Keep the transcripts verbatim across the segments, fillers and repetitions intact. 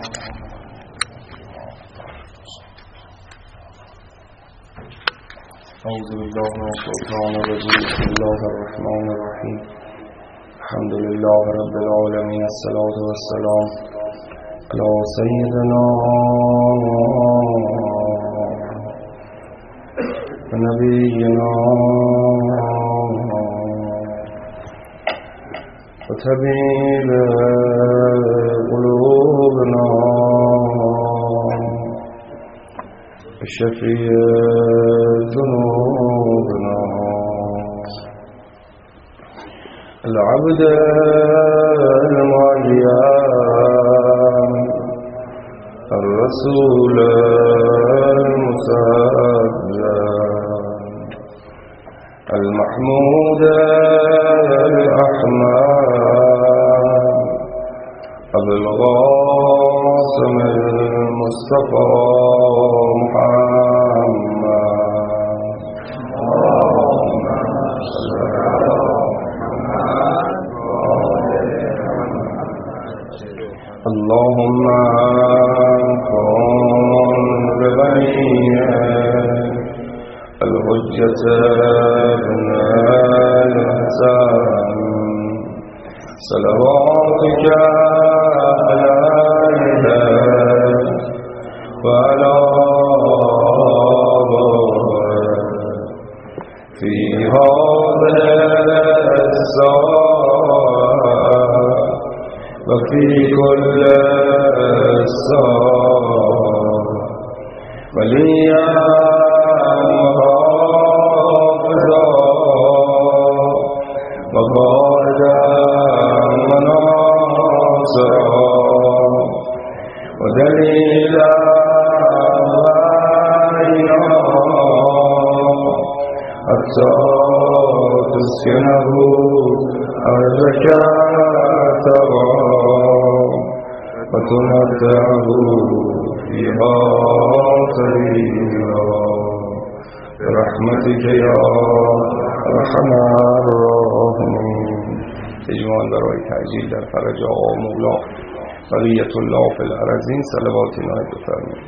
أعوذ بالله من الشيطان الرجيم بسم الله الرحمن الرحيم الحمد لله رب العالمين الصلاة والسلام على سيدنا ونبينا وطبيب قلوبنا شفيع ذنوبنا العبد المعليان الرسول المسلم المحمود الأحمد أبو القاسم المصطفى محمد اللهم كن ببنيك الحجة ابن الحسن صلواتك عليه وعلى في هذا الساعة وفي كل الساعة وليا محافظا وقائدا وناصرا ودليلا حتى تسكنه أرضك وتمتعه فيها طويلا برحمتك يا ارحم الراحمین. اجماع برای تعجیل در فرج آقا مولا بقیت الله فی الارضین صلوات نایب بفرمایید.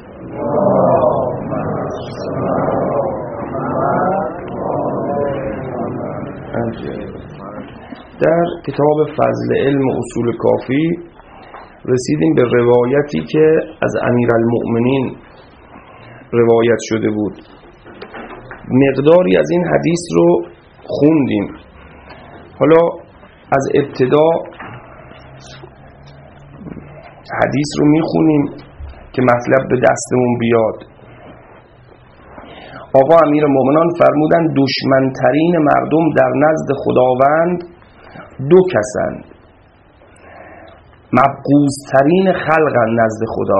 در کتاب فضل علم اصول کافی رسیدیم به روایتی که از امیرالمؤمنین روایت شده بود. مقداری از این حدیث رو خوندیم. حالا از ابتدا حدیث رو میخونیم که مطلب به دستمون بیاد. آقا امیرالمؤمنان فرمودن دشمنترین مردم در نزد خداوند دو کسند، مبغوضترین خلقند نزد خدا،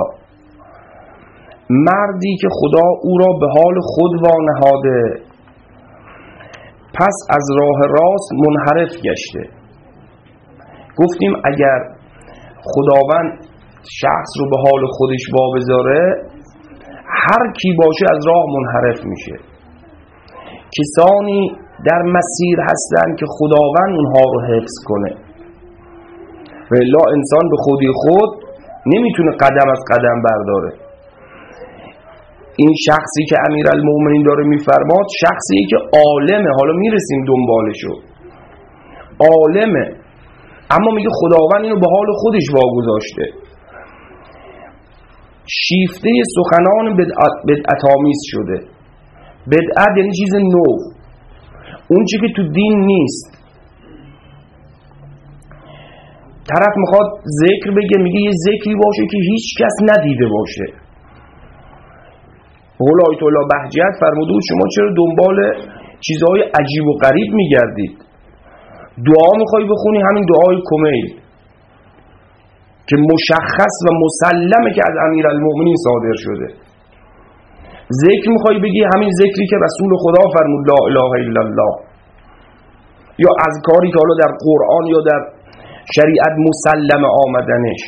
مردی که خدا او را به حال خود وانهاده پس از راه راست منحرف گشته. گفتیم اگر خداوند شخص رو به حال خودش واگذاره هر کی باشه از راه منحرف میشه. کسانی در مسیر هستند که خداوند اونها رو حفظ کنه، و الا انسان به خودی خود نمیتونه قدم از قدم برداره. این شخصی که امیرالمؤمنین داره میفرماد شخصیه که عالمه، حالا میرسیم دنبالشو، عالمه، اما میگه خداوند اینو به حال خودش واگذاشته. شیفته سخنان بدعت بدعت‌آمیز شده. بدعت یعنی چیز نو، اون چی که تو دین نیست. طرف میخواد ذکر بگه میگه یه ذکری باشه که هیچ کس ندیده باشه. قول آیت الله بهجت فرموده بود شما چرا دنبال چیزهای عجیب و غریب میگردید؟ دعا میخوای بخونی همین دعای کمیل که مشخص و مسلمه که از امیرالمؤمنین صادر شده. ذکر میخوای بگی همین ذکری که رسول خدا فرمود لا اله الا الله، یا اذکاری که حالا در قرآن یا در شریعت مسلم آمدنش.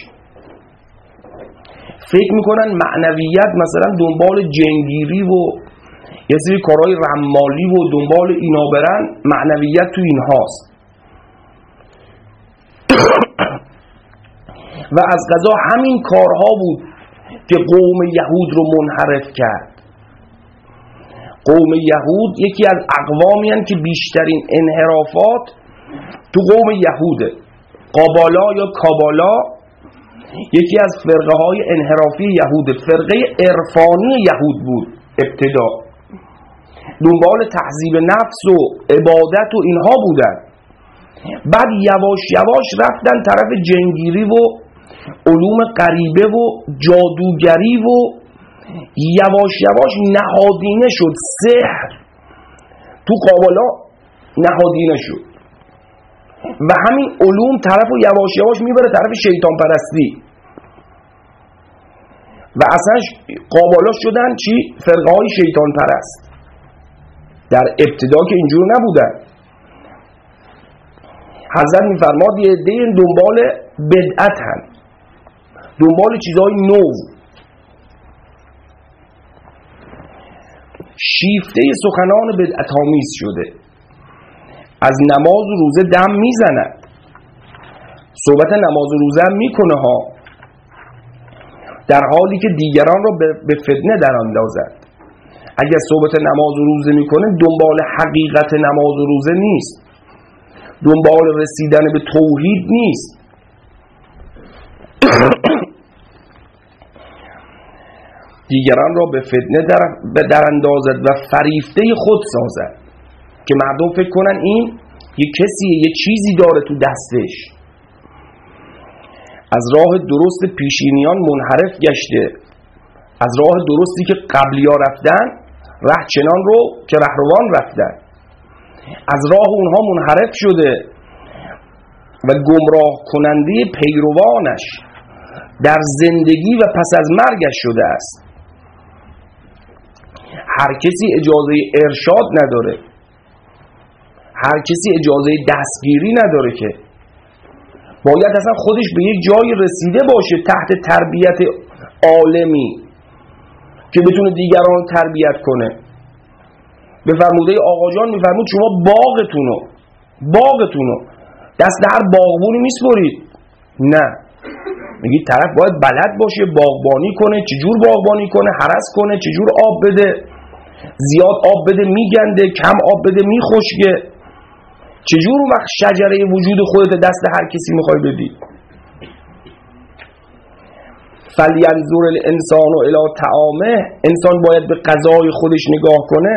فکر میکنن معنویت مثلا دنبال جنگیری و یه سری کارهای رمالی و دنبال اینا برن، معنویت تو این هاست. و از قضا همین کارها بود که قوم یهود رو منحرف کرد. قوم یهود یکی از اقوامی هستند که بیشترین انحرافات تو قوم یهوده. قابالا یا کابالا یکی از فرقه های انحرافی یهوده، فرقه عرفانی یهود بود. ابتدا دنبال تهذیب نفس و عبادت و اینها بودن، بعد یواش یواش رفتن طرف جنگیری و علوم غریبه و جادوگری و یواش یواش نهادینه شد. سحر تو قابالا نهادینه شد و همین علوم طرف و یواش یواش میبره طرف شیطان پرستی و اصلا قابالا شدن چی؟ فرقه های شیطان پرست. در ابتدا که اینجور نبودن. حضرت میفرماد یه عده دنبال بدعت هن، دنبال چیزهای نو، شیفته سخنان بدعت آمیز شده، از نماز و روزه دم میزند، صحبت نماز و روزه هم میکنه ها، در حالی که دیگران را به فتنه در اندازد. اگر صحبت نماز و روزه میکنه دنبال حقیقت نماز و روزه نیست، دنبال رسیدن به توحید نیست. دیگران را به فتنه در, در اندازد و فریفته خود سازد که مردم فکر کنن این یه کسیه، یه چیزی داره تو دستش. از راه درست پیشینیان منحرف گشته، از راه درستی که قبلیا رفتن ره چنان رو که رهروان رفتن، از راه اونها منحرف شده و گمراه کننده پیروانش در زندگی و پس از مرگش شده است. هر کسی اجازه ارشاد نداره، هر کسی اجازه دستگیری نداره، که باید اصلا خودش به یک جای رسیده باشه تحت تربیت عالمی که بتونه دیگران رو تربیت کنه. به فرموده آقا جان میفرمود شما باغتونو باغتونو دست هر باغبونی میسپرید. نه، میگید طرف باید بلد باشه باغبانی کنه، چجور باغبانی کنه، هرس کنه، چجور آب بده، زیاد آب بده میگنده، کم آب بده میخشکه، چجور اون وقت شجره وجود خودت دست هر کسی میخوای بدی. فلینظر الانسان الی طعامه، انسان باید به غذای خودش نگاه کنه.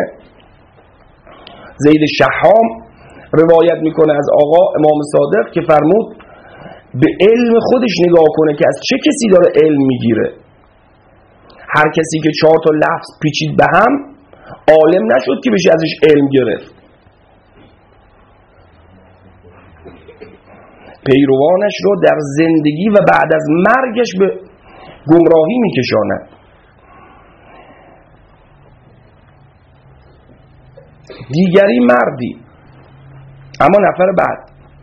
زید شحام روایت میکنه از آقا امام صادق که فرمود به علم خودش نگاه کنه که از چه کسی داره علم میگیره. هر کسی که چهار تا لفظ پیچید به هم عالم نشد که بشه ازش علم گرفت. پیروانش رو در زندگی و بعد از مرگش به گمراهی میکشاند. دیگری مردی، اما نفر بعد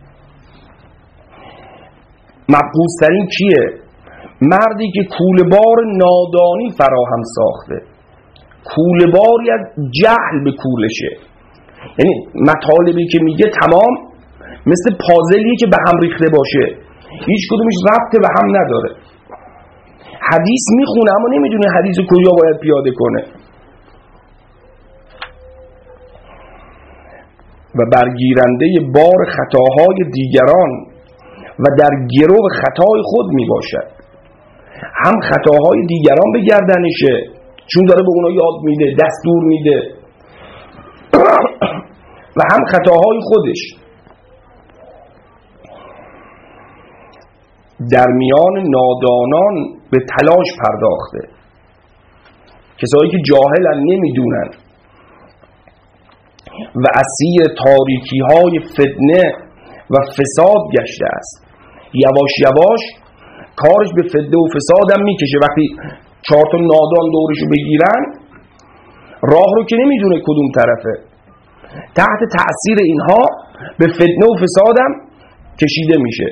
مبغوث‌ترین کیه؟ مردی که کوله‌بار نادانی فراهم ساخته، کوله‌باری از جهل به کولشه. یعنی مطالبی که میگه تمام مثل پازلیه که به هم ریخته باشه، هیچ کدومش ربط به هم نداره. حدیث میخونه اما نمیدونه حدیث کجا باید پیاده کنه و برگیرنده بار خطاهای دیگران و در گرو خطای خود میباشد. هم خطاهای دیگران به گردنشه چون داره به اونا یاد میده، دستور میده، و هم خطاهای خودش. در میان نادانان به تلاش پرداخته، کسایی که جاهلن نمیدونن و اسیر تاریکی های فتنه و فساد گشته است. یواش یواش کارش به فتنه و فساد هم میکشه. وقتی چهار تا نادان دورشو بگیرن راه رو که نمیدونه کدوم طرفه، تحت تأثیر اینها به فتنه و فساد هم کشیده میشه.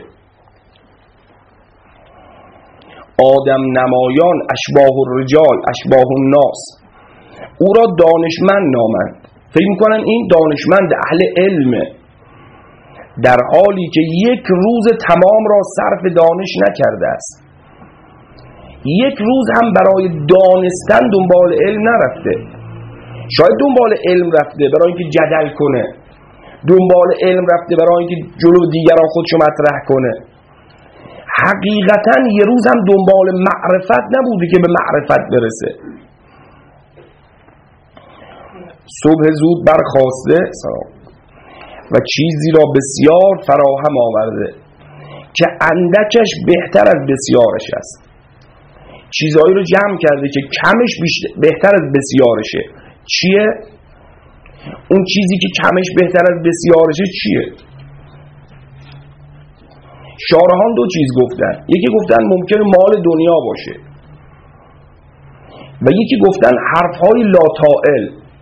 آدم نمایان اشباه الرجال اشباه الناس، او را دانشمند نامند. فکر میکنن این دانشمند اهل علمه، در حالی که یک روز تمام را صرف دانش نکرده است. یک روز هم برای دانستن دنبال علم نرفته. شاید دنبال علم رفته برای اینکه جدل کنه، دنبال علم رفته برای اینکه جلو دیگران خودشو مطرح کنه. حقیقتاً یه روز هم دنبال معرفت نبوده که به معرفت برسه. صبح زود برخاسته و چیزی را بسیار فراهم آورده که اندکش بهتر از بسیارش است. چیزایی رو جمع کرده که کمش بهتر از بسیارشه. چیه؟ اون چیزی که کمش بهتر از بسیارشه چیه؟ شارحان دو چیز گفتن. یکی گفتن ممکنه مال دنیا باشه و یکی گفتن حرفهای لاتائل،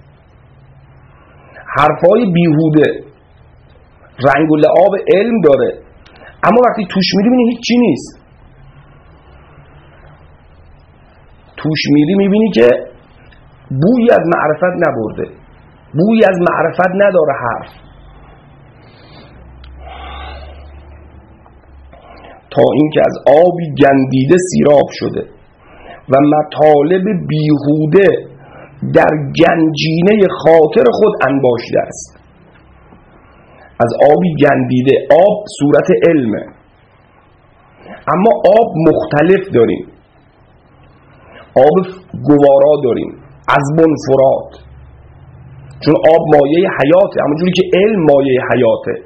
حرفهای بیهوده، رنگ و لعاب علم داره اما وقتی توش میری میبینی هیچ چی نیست. توش میری میبینی که بویی از معرفت نبرده، بویی از معرفت نداره حرف. تا اینکه از آبی گندیده سیراب شده و مطالب بیهوده در گنجینه خاطر خود انباشته است. از آبی گندیده، آب صورت علمه اما آب مختلف داریم. آب گوارا داریم، عذب فرات، چون آب مایه حیاته، اما جوری که علم مایه حیاته.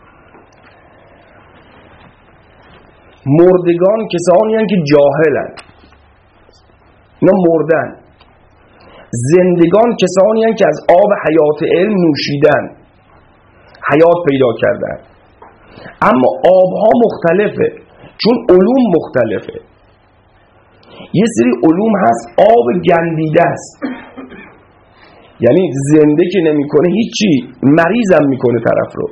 مردگان کسانی هستند که جاهلند، اینا مردن. زندگان کسانی هستند که از آب حیات علم نوشیدن، حیات پیدا کردن. اما آبها مختلفه چون علوم مختلفه. یه سری علوم هست آب گندیده است، یعنی زنده که نمی کنه هیچی، مریضم میکنه طرف رو.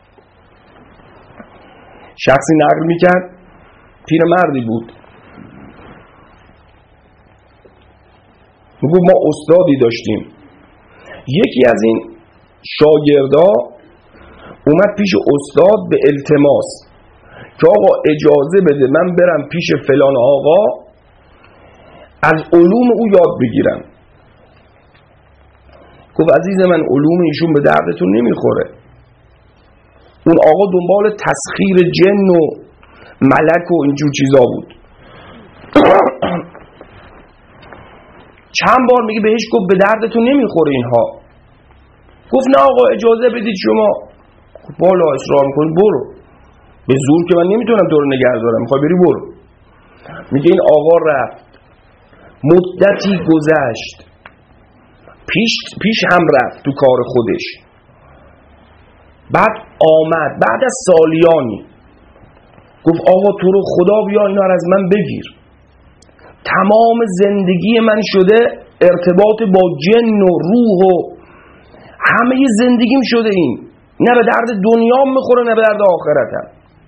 شخصی نقل میکرد، پیرمردی بود، میگو ما استادی داشتیم. یکی از این شاگردا اومد پیش استاد به التماس که آقا اجازه بده من برم پیش فلان آقا از علوم او یاد بگیرم. گفت عزیز من علوم ایشون به دردتون نمیخوره. اون آقا دنبال تسخیر جن و ملک و اینجور چیزا بود. چند بار میگه بهش گفت به دردتون نمیخوره اینها. گفت نه آقا اجازه بدید شما. بالا اصرار میکنی برو. به زور که من نمیتونم تو رو نگه دارم، میخوای بری برو. میگه این آقا رفت، مدتی گذشت، پیش پیش هم رفت تو کار خودش. بعد آمد بعد از سالیانی گفت آقا تو رو خدا بیا اینا رو از من بگیر. تمام زندگی من شده ارتباط با جن و روح و همه زندگیم شده این، نه به درد دنیا میخوره نه به درد آخرتم،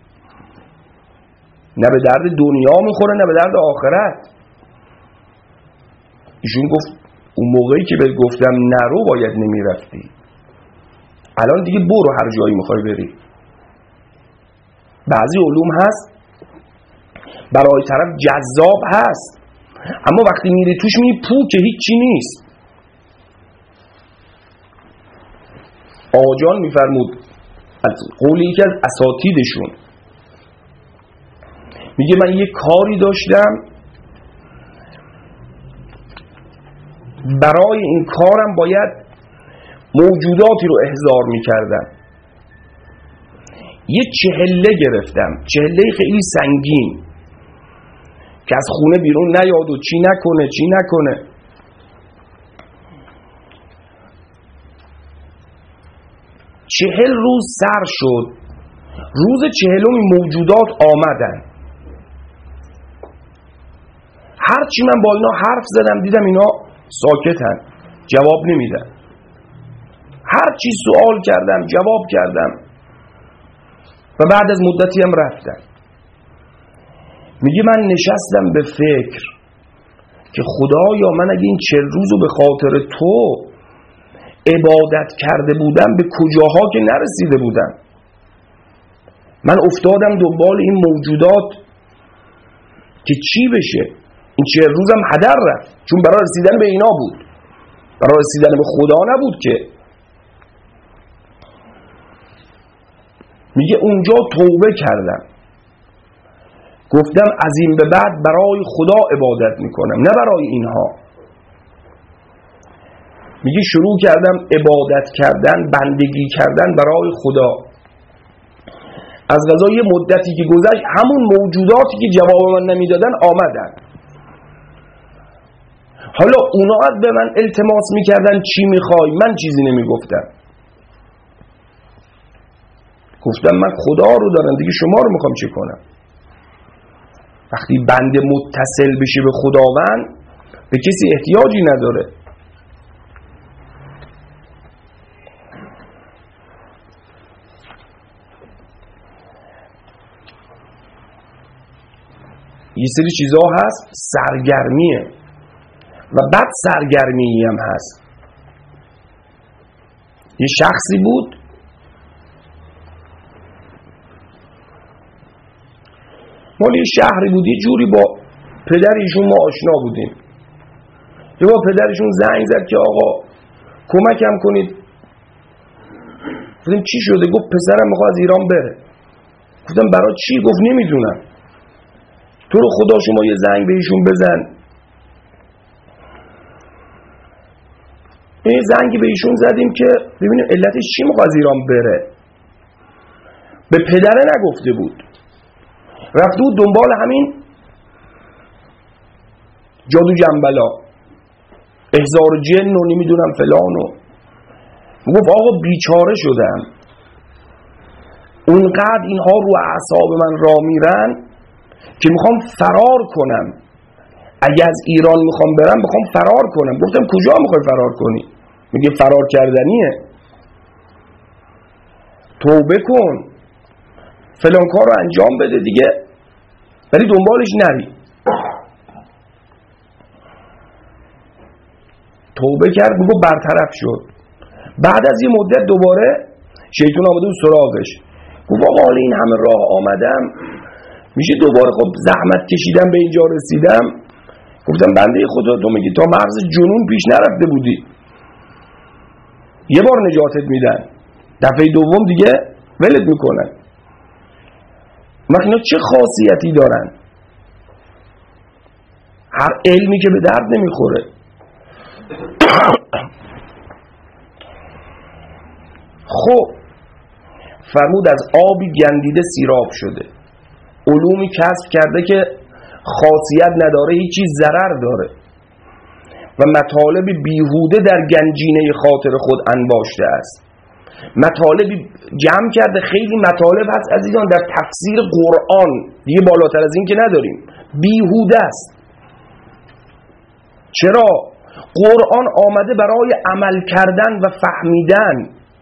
نه به درد دنیا میخوره نه به درد آخرت. ایشون گفت اون موقعی که بهت گفتم نرو باید نمیرفتی، الان دیگه برو هر جایی میخوای بری. بعضی علوم هست برای طرف جذاب هست اما وقتی میری توش میری پو که هیچی نیست. آجان میفرمود از قول یکی از اساتیدشون، میگه من یه کاری داشتم، برای این کارم باید موجوداتی رو احضار میکردم. یه چهله گرفتم، چهله خیلی سنگین که از خونه بیرون نیاد و چی نکنه چی نکنه. چهل روز سر شد، روز چهلمی موجودات آمدن. هرچی من با اینا حرف زدم دیدم اینا ساکتن، جواب نمیدن. هرچی سوال کردم جواب کردم و بعد از مدتی هم رفتن. میگه من نشستم به فکر که خدایا من اگه این چهل روزو به خاطر تو عبادت کرده بودم به کجاها که نرسیده بودم. من افتادم دنبال این موجودات که چی بشه. این چهل روزم هدر رفت، چون برای رسیدن به اینا بود، برای رسیدن به خدا نبود که. میگه اونجا توبه کردم، گفتم از این به بعد برای خدا عبادت میکنم نه برای اینها. میگه شروع کردم عبادت کردن، بندگی کردن برای خدا. از قضا یه مدتی که گذشت همون موجوداتی که جواب من نمیدادن آمدن. حالا اونا به من التماس میکردن چی میخوای، من چیزی نمیگفتم. گفتم من خدا رو دارم دیگه، شما رو میخوام چه کنم. وقتی بنده متصل بشه به خداوند به کسی احتیاجی نداره. یه سری چیزا هست سرگرمیه و بعد سرگرمی هم هست. یه شخصی بود مال یه شهری بود، یه جوری با پدر ایشون ما آشنا بودیم. یه با پدرشون زنگ زد که آقا کمکم کنید. گفتم چی شده؟ گفت پسرم میخواد از ایران بره. گفتم برای چی؟ گفت نمیدونم. تو رو خدا شما یه زنگ به ایشون بزن. یه زنگی به ایشون زدیم که ببینیم علتش چی میخواد از ایران بره. به پدره نگفته بود، رفته بود دنبال همین جادو جنبلا، احضار جن و نمیدونم فلان و گفت آقا بیچاره شدم، اونقدر اینها رو اعصاب من را میرن که میخوام فرار کنم. اگه از ایران میخوام برم میخوام فرار کنم. گفتم کجا میخوای فرار کنی؟ میگه فرار کردنیه، توبه کن، فلان کار رو انجام بده دیگه، ولی دنبالش نری. توبه کرد، میگه برطرف شد. بعد از یه مدت دوباره شیطان آمده بود سراغش، گفت آقا حالا این همه راه آمدم میشه دوباره خب زحمت کشیدم به اینجا رسیدم. گفتم بنده خدا تو میگی تا مغز جنون پیش نرفته بودی، یه بار نجاتت میدن، دفعه دوم دیگه ولت میکنن. اینا چه خاصیتی دارن؟ هر علمی که به درد نمیخوره. خب فرمود از آبی گندیده سیراب شده، علومی کسب کرده که خاصیت نداره، هیچی ضرر داره و مطالب بیهوده در گنجینه خاطر خود انباشته است. مطالبی جمع کرده، خیلی مطالب هست عزیزان در تفسیر قرآن، دیگه بالاتر از این که نداریم، بیهوده است. چرا؟ قرآن آمده برای عمل کردن و فهمیدن.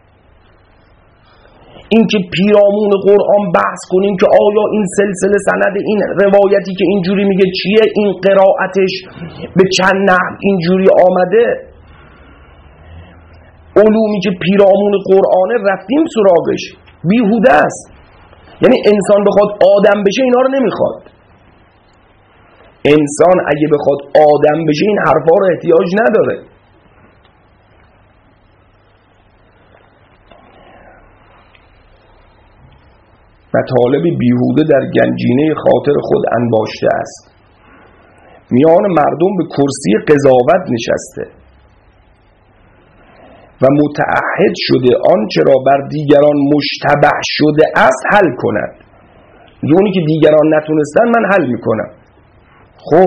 این که پیرامون قرآن بحث کنیم که آیا این سلسله سند این روایتی که اینجوری میگه چیه، این قرائتش به چند نحو اینجوری آمده، علومی که پیرامون قرآنه رفتیم سراغش، بیهوده است. یعنی انسان بخواد آدم بشه اینا رو نمیخواد. انسان اگه بخواد آدم بشه این حرفا رو احتیاج نداره. مطالب بیهوده در گنجینه خاطر خود انباشته است. میان مردم به کرسی قضاوت نشسته و متعهد شده آنچه را بر دیگران مشتبه شده است حل کند. اونی که دیگران نتونستن من حل میکنم. خب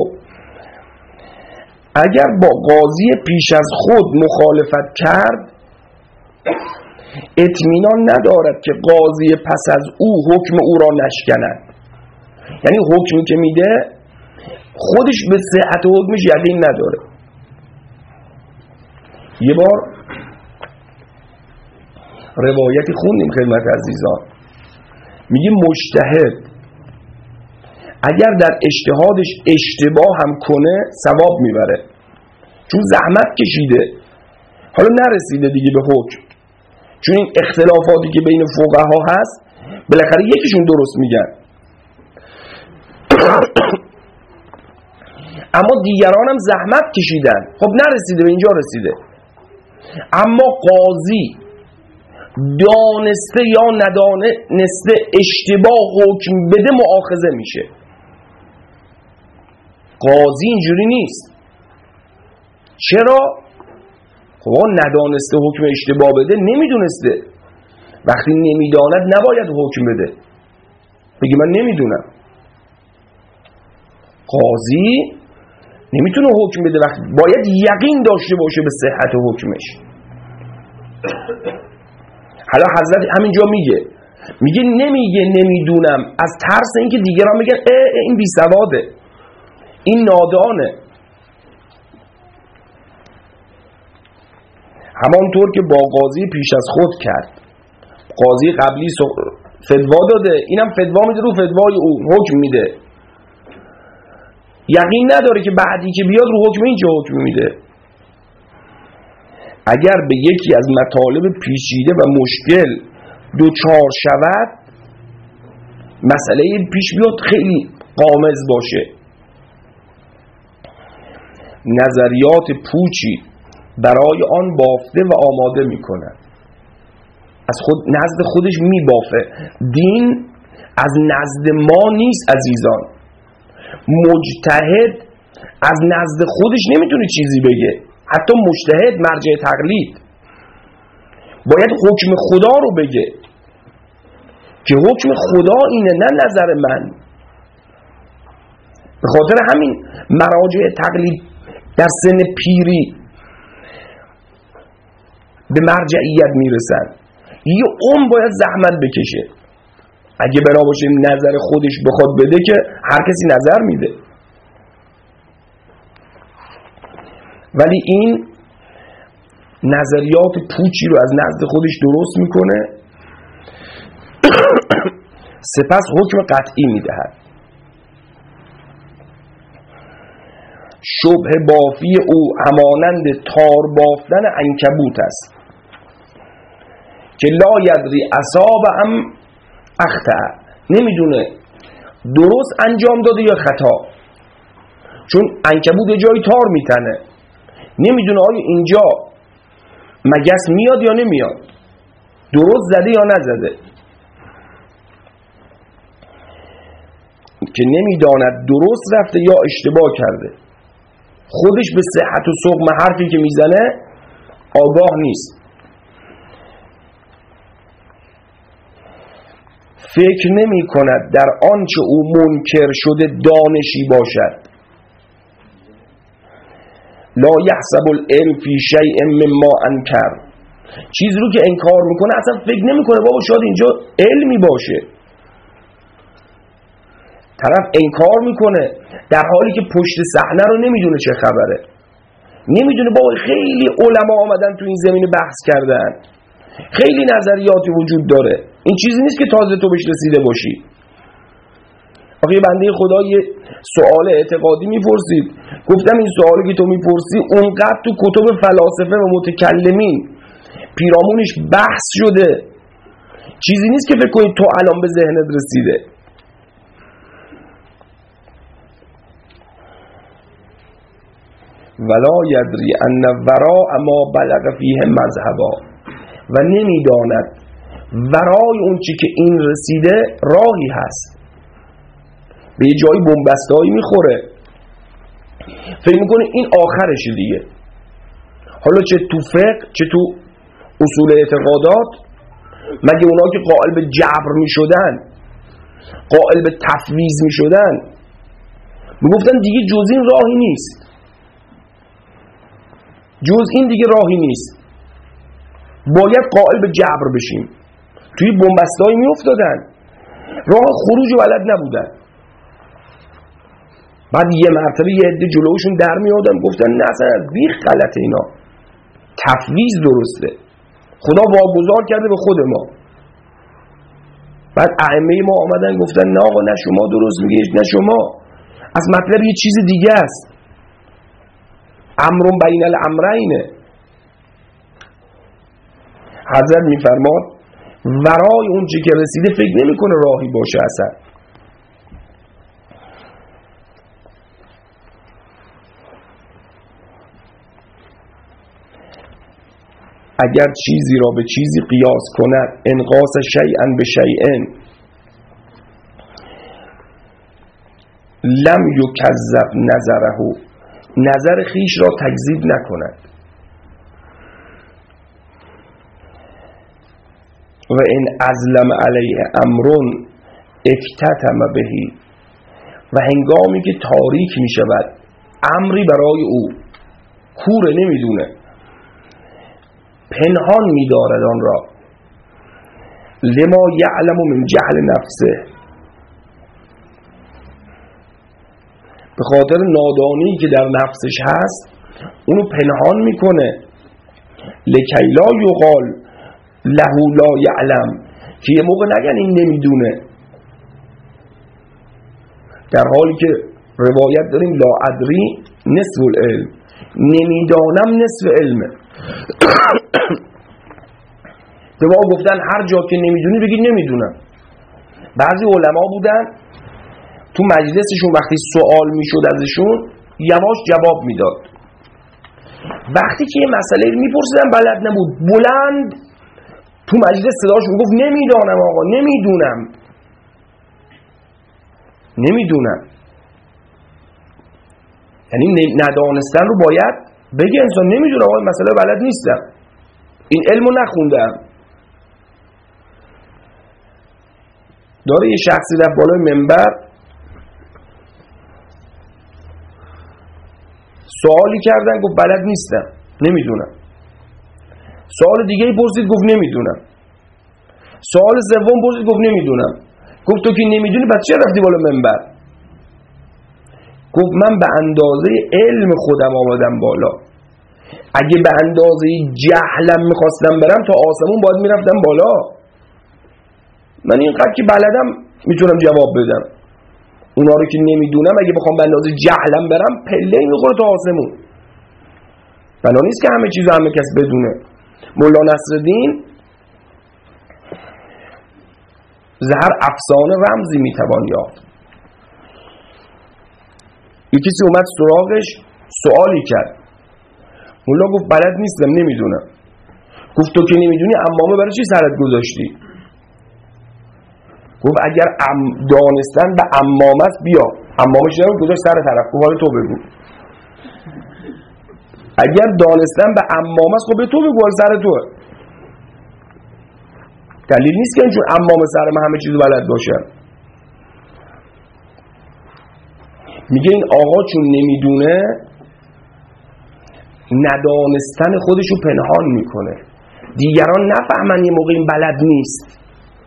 اگر با قاضی پیش از خود مخالفت کرد اطمینان ندارد که قاضی پس از او حکم او را نشکند. یعنی حکمی که میده خودش به صحت حکمش یقین نداره. یه بار روایتی خوندیم خدمت عزیزان، میگه مجتهد اگر در اجتهادش اشتباه هم کنه ثواب میبره، چون زحمت کشیده، حالا نرسیده دیگه به حکم. چون این اختلافاتی که بین فقها هست بالاخره یکیشون درست میگن. اما دیگران هم زحمت کشیدن، خب نرسیده به اینجا رسیده. اما قاضی دانسته یا ندانسته اشتباه حکم بده مؤاخذه میشه. قاضی اینجوری نیست. چرا؟ خب ندانسته حکم اشتباه بده، نمیدونسته. وقتی نمیداند نباید حکم بده، بگی من نمیدونم. قاضی نمیتونه حکم بده، وقتی باید یقین داشته باشه به صحت حکمش. حالا حضرت همینجا میگه میگه نمیگه نمیدونم از ترس اینکه دیگران میگن اه اه این بیسواده، این نادانه. همانطور که با قاضی پیش از خود کرد. قاضی قبلی فتوا داده، اینم فتوا میده رو فتوای او، حکم میده. یقین نداره که بعدی که بیاد رو حکم اینجا حکم میده. اگر به یکی از مطالب پیچیده و مشکل دوچار شود، مسئله پیش بیاد خیلی غامض باشه، نظریات پوچی برای آن بافته و آماده میکنه، از خود نزد خودش میبافه. دین از نزد ما نیست عزیزان. مجتهد از نزد خودش نمیتونه چیزی بگه، حتی مجتهد مرجع تقلید باید حکم خدا رو بگه که حکم خدا اینه، نه نظر من. به خاطر همین مراجع تقلید در سن پیری به مرجعیت میرسن. یه عمر باید زحمت بکشه. اگه بنا باشه نظر خودش بخواد بده که هر کسی نظر میده، ولی این نظریات پوچی رو از نزد خودش درست میکنه، سپس حکم قطعی میدهد. شبه بافی او همانند تار بافتن عنکبوت است که لا یدری اصاب ام اخطأ، نمیدونه درست انجام داده یا خطا. چون عنکبوت جای تار میتنه، نمیدونه آیا اینجا مگس میاد یا نمیاد، درست زده یا نزده، که نمیداند درست رفته یا اشتباه کرده. خودش به صحت و سقم حرفی که میزنه آگاه نیست. فکر نمی کند در آنچه او منکر شده دانشی باشد. لا یحسب العلم فی شیء مما انکر، چیز رو که انکار میکنه اصلا فکر نمی کنه بابا شاید اینجا علمی باشه. طرف انکار میکنه در حالی که پشت صحنه رو نمیدونه چه خبره، نمیدونه بابا خیلی علما آمدن تو این زمینه بحث کردن، خیلی نظریاتی وجود داره، این چیزی نیست که تازه تو بهش رسیده باشی. آخه بنده خدا یه سوال اعتقادی میپرسید، گفتم این سوالی که تو میپرسی اونقدر تو کتب فلاسفه و متکلمین پیرامونش بحث شده، چیزی نیست که فکر کنید تو الان به ذهنت رسیده. ولا یدری ان وراء ما بلغ فیه مذهبا، و نمیداند ورای اون چی که این رسیده راهی هست. به یه جایی بنبستایی میخوره، فکر میکنه این آخرشه دیگه. حالا چه تو فقه چه تو اصول اعتقادات، مگه اونا که قائل به جبر میشدن، قائل به تفویض میشدن، میگفتن دیگه جز این راهی نیست، جز این دیگه راهی نیست، باید قائل به جبر بشیم. توی بنبستایی میافتادن، راه خروج و بلد نبودن. بعد یه مرتبه یه عده جلوشون در میادن، گفتن نه اصلا از بیخ غلطه، اینا تفویض درسته، خدا واگذار کرده به خود ما. بعد ائمه ما آمدن گفتن نه آقا، نه شما درست میگید نه شما، از مطلب یه چیز دیگه است، امرون بین الامرینه. حضرت میفرماد ورای اون چه که رسیده فکر نمی کنه راهی باشه اصلا. اگر چیزی را به چیزی قیاس کند انقاص شیئا به شیئن لم یکذب نظره، نظر خیش را تکذیب نکند. و این ازلم علیه امرون اکتتم بهی، و هنگامی که تاریک می شود امری برای او، کوره نمیدونه، پنهان می دارد آن را، لما یعلم من جهل نفسه، به خاطر نادانی که در نفسش هست اونو پنهان میکنه. لکی لا یقال له لا یعلم، که یه موقع نگن این نمیدونه، در حالی که روایت داریم لا ادری نصف العلم، نمیدانم نصف علمه. به ما گفتن هر جا که نمیدونی بگی نمیدونم. بعضی علما بودن تو مجلسشون وقتی سوال میشد ازشون یواش جواب میداد، وقتی که یه مسئله میپرسیدن بلد نبود بلند تو مجلس صداش میگفت نمیدانم آقا، نمیدونم نمیدونم. یعنی ندانستن رو باید بگه انسان نمیدونه آقا این مسئله بلد نیستم، این علمو نخوندم. داره یه شخصی رفت بالای منبر سوالی کردن گفت بلد نیستم نمیدونم. سوال دیگه ای پرسید گفت نمیدونم. سوال سوم پرسید گفت نمیدونم. گفت تو که نمیدونی پس چرا رفتی بالا منبر؟ گفت من به اندازه علم خودم آمدم بالا، اگه به اندازه جهلم میخواستم برم تا آسمون باید میرفتم بالا. من اینقدر که بلدم میتونم جواب بدم، اونا رو که نمیدونم اگه بخوام به اندازه جهلم برم پله میخوره تا آسمون. بنا نیست که همه چیزو همه کس بدونه. مولا نصرالدین زهر افسانه رمزی میتوان یافت. یه کسی اومد سراغش سوالی کرد، مولا گفت بلد نیستم نمیدونم. گفت تو که نمیدونی عمامه برای چی سرت گذاشتی؟ گفت اگر ام دانستن به عمامه است بیا. عمامه چی نبود گذاشت سر طرف، گفت حالا تو بگو. اگر دانستن به عمامه است خب به تو بگو، سر توه. دلیل نیست که چون عمامه سر من همه چیزو بلد باشن. میگه این آقا چون نمیدونه ندانستن خودشو پنهان میکنه، دیگران نفهمن یه موقع این بلد نیست.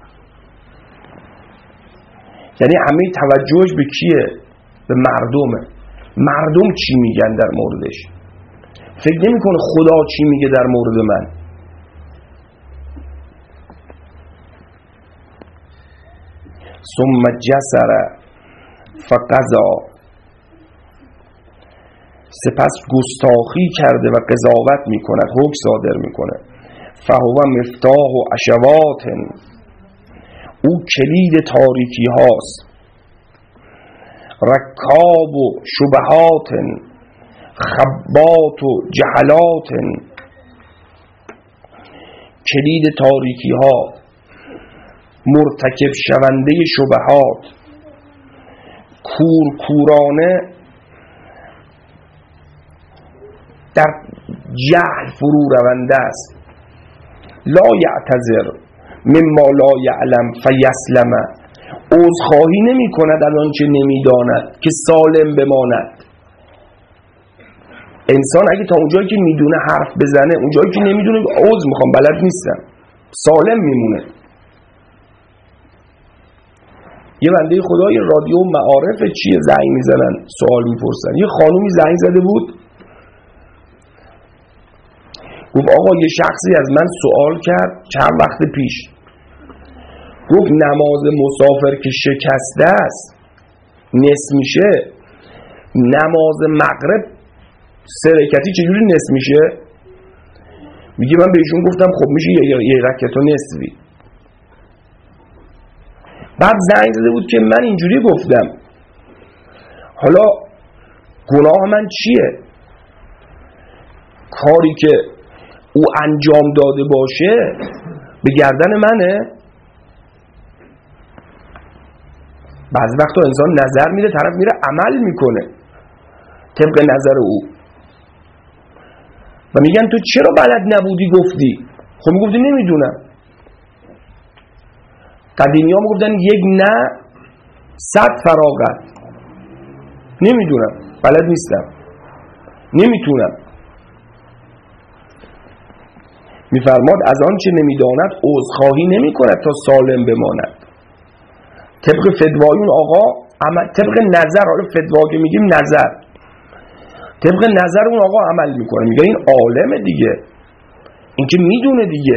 یعنی همه توجهش به کیه؟ به مردمه. مردم چی میگن در موردش، فکر نمی کنه خدا چی میگه در مورد من. ثم جسر فقضا، سپس گستاخی کرده و قضاوت میکند، حکم صادر میکنه. فهو مفتاح و اشوات، او کلید تاریکی هاست. رکاب و شبهات، خبات و جهلات. کلید تاریکی ها، مرتکب شونده شبهات، کور کورانه در جهل فرو رونده است. لا یعتذر مما لا یعلم فیسلم، عذرخواهی نمی کند از آنچه نمی داند که سالم بماند. انسان اگه تا اونجایی که میدونه حرف بزنه، اونجایی که نمیدونه عذر میخوام بلد نیستم، سالم میمونه. یه بنده خدای رادیو معارف چیه زنگ میزنن سوال میپرسن. یه خانومی زنگ زده بود گفت آقا یه شخصی از من سوال کرد چند وقت پیش، گفت نماز مسافر که شکسته است نصف میشه، نماز مغرب سه رکعتی چجوری نصف میشه؟ میگه من بهشون گفتم خب میشه یه, یه رکعت و نصفی. بعد زنگ زده بود که من اینجوری گفتم، حالا گناه من چیه؟ کاری که او انجام داده باشه به گردن منه؟ بعضی وقتا انسان نظر میده، طرف میره عمل میکنه طبق نظر او و میگن تو چرا بلد نبودی گفتی؟ خب میگفتی نمیدونم. قدیمی ها میگفتن یک نه صد فراغت، نمیدونم، بلد نیستم، نمیتونم. میفرماد از آن چه نمیداند عذرخواهی نمی کند تا سالم بماند. طبق فتوای اون آقا، طبق نظر، حالا فتوا که میگیم نظر، طبق نظر اون آقا عمل میکنه. میگه این عالمه دیگه، این که میدونه دیگه،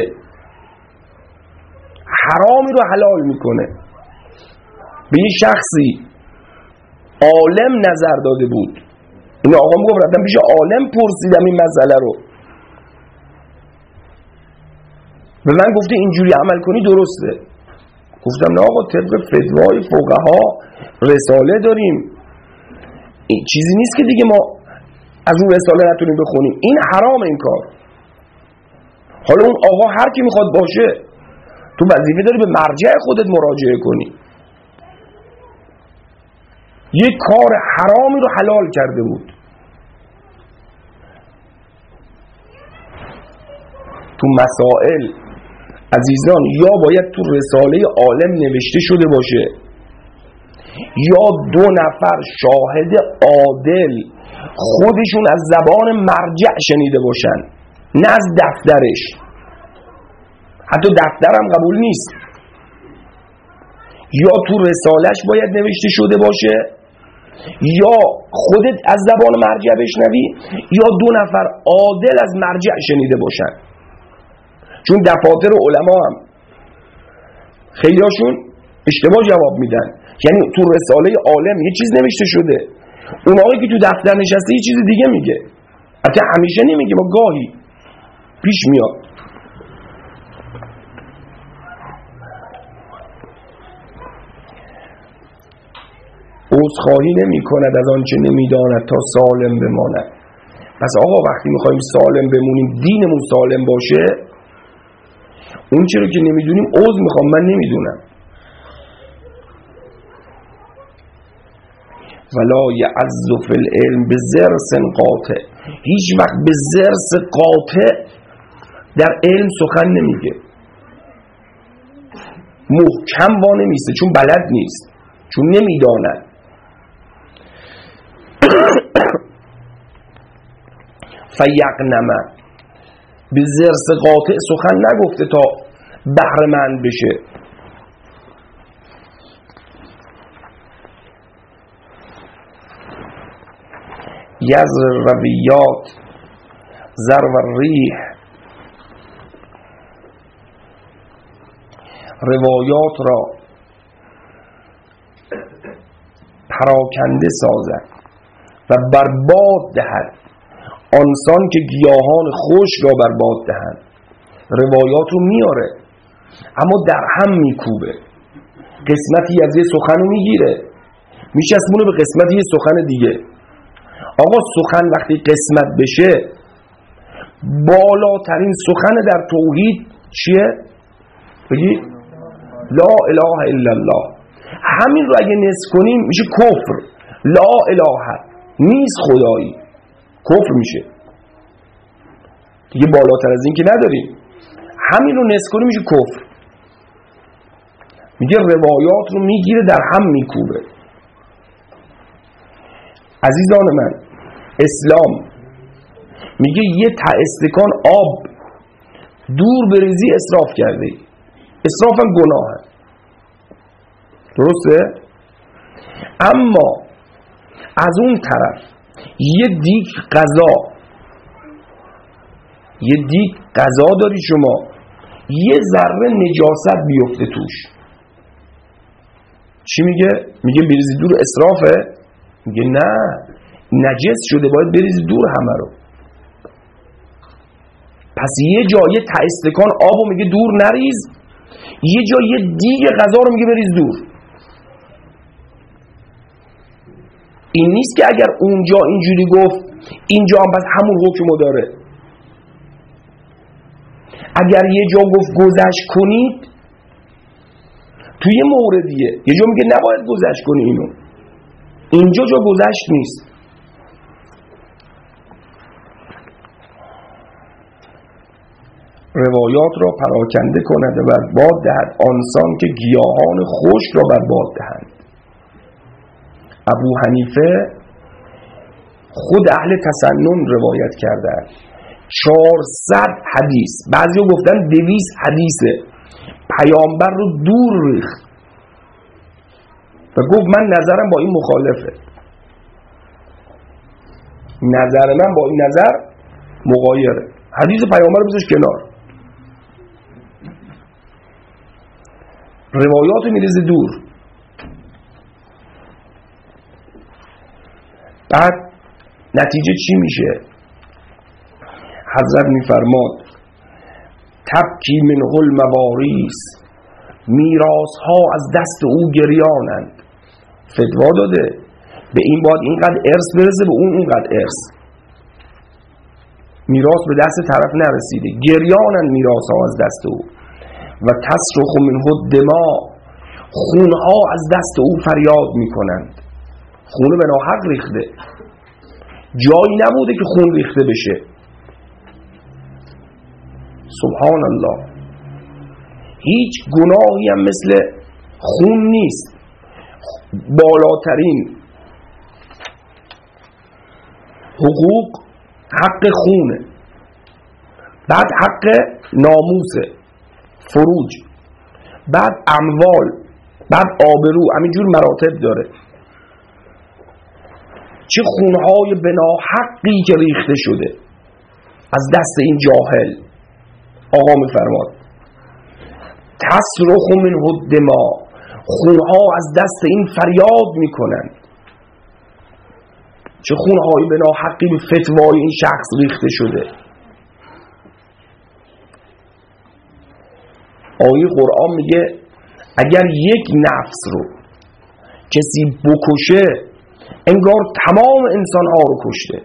حرامی رو حلال میکنه. به این شخصی عالم نظر داده بود. این آقا میگه رفتم پیش عالم پرسیدم این مسئله رو، به من گفته اینجوری عمل کنی درسته. گفتم نه آقا، طبق فتوای فقها رساله داریم، این چیزی نیست که دیگه ما از اون رساله نتونیم بخونیم، این حرام این کار. حالا اون آقا هر کی میخواد باشه، تو وظیفه داری به مرجع خودت مراجعه کنی. یک کار حرامی رو حلال کرده بود. تو مسائل عزیزان یا باید تو رساله عالم نوشته شده باشه، یا دو نفر شاهد عادل خودشون از زبان مرجع شنیده باشن، نه از دفترش. حتی دفترم قبول نیست. یا تو رسالش باید نوشته شده باشه، یا خودت از زبان مرجع بشنوی، یا دو نفر عادل از مرجع شنیده باشن. چون دفاتر علما هم خیلی هاشون اشتباه جواب میدن. یعنی تو رساله عالم یه چیز نوشته شده، اون آقایی که تو دفتر نشسته یه چیز دیگه میگه. حتی همیشه نمیگه، با گاهی پیش میاد. عذرخواهی نمی کند از آنچه نمیداند تا سالم بماند. پس آقا وقتی میخوایم سالم بمونیم، دینمون سالم باشه، اون چرا که نمیدونیم عذر میخوام، من نمیدونم. ولا یعز فی العلم به زرس قاطع، هیچ وقت به زرس قاطع در علم سخن نمیگه، محکم وا نمیسته، چون بلد نیست، چون نمیداند. فیقنمه، به زرس قاطع سخن نگفته تا بهره‌مند بشه. یزر رویات زر و ریح، روایات را پراکنده سازد و برباد دهد آنسان که گیاهان خشک را برباد دهند. روایات رو میاره اما در هم میکوبه، قسمتی از یه سخن رو میگیره میچسبونه به قسمتی یه سخن دیگه. آقا سخن وقتی قسمت بشه، بالاترین سخن در توحید چیه؟ بگی لا اله الا الله. همین رو اگه نصف کنیم میشه کفر. لا اله نیست خدایی، کفر میشه دیگه، بالاتر از این که نداریم. همین رو نصف کنیم میشه کفر. میگه روایات رو میگیره در هم میکوبه. عزیزان من، اسلام میگه یه ته استکان آب دور بریزی اسراف کرده. اسراف هم گناهه، درسته؟ اما از اون طرف یه دیگ غذا، یه دیگ غذا داری شما، یه ذره نجاست بیفته توش، چی میگه؟ میگه بریزی دور اسرافه؟ میگه نه، نجس شده، باید بریزی دور همه رو. پس یه جا یه ته استکان آبو میگه دور نریز، یه جا یه دیگ غذا رو میگه بریز دور. این نیست که اگر اونجا اینجوری گفت اینجا هم پس همون حکمو داره. اگر یه جا گفت گذشت کنید توی یه موردیه، یه جا میگه نباید گذشت کنی اینو، اینجا جا گذشت نیست. روایات را پراکنده کند و بر باد دهد آنسان که گیاهان خشک را بر باد دهند. ابو حنیفه خود اهل تسنن روایت کرده، چهارصد حدیث، بعضی ها گفتن دویست حدیثه، پیامبر رو دور ریخت و گفت من نظرم با این مخالفه، نظر من با این نظر مغایره، حدیث پیامبر رو بذارش کنار، روایات میریزه دور. بعد نتیجه چی میشه؟ حضرت میفرماد تبکی منه المواریث، میراث ها از دست او گریانند. فتوا داده به این باید اینقدر ارث برسه، به اون اینقدر ارث، میراث به دست طرف نرسیده، گریانند میراث ها از دست او. و تصرخ منه الدماء، خونها از دست او فریاد میکنند. خون به ناحق ریخته، جایی نبوده که خون ریخته بشه. سبحان الله، هیچ گناهی هم مثل خون نیست. بالاترین حقوق حق خونه، بعد حق ناموسه، فروج، بعد اموال، بعد آبرو، همینجور مراتب داره. چه خونهای بناحقی که ریخته شده از دست این جاهل. آقا میفرماد تصرخ منه الدماء، خونها از دست این فریاد میکنند. چه خونهای بناحقی به فتوای این شخص ریخته شده. آیه قرآن میگه اگر یک نفس رو کسی بکشه انگار تمام انسانها رو کشته.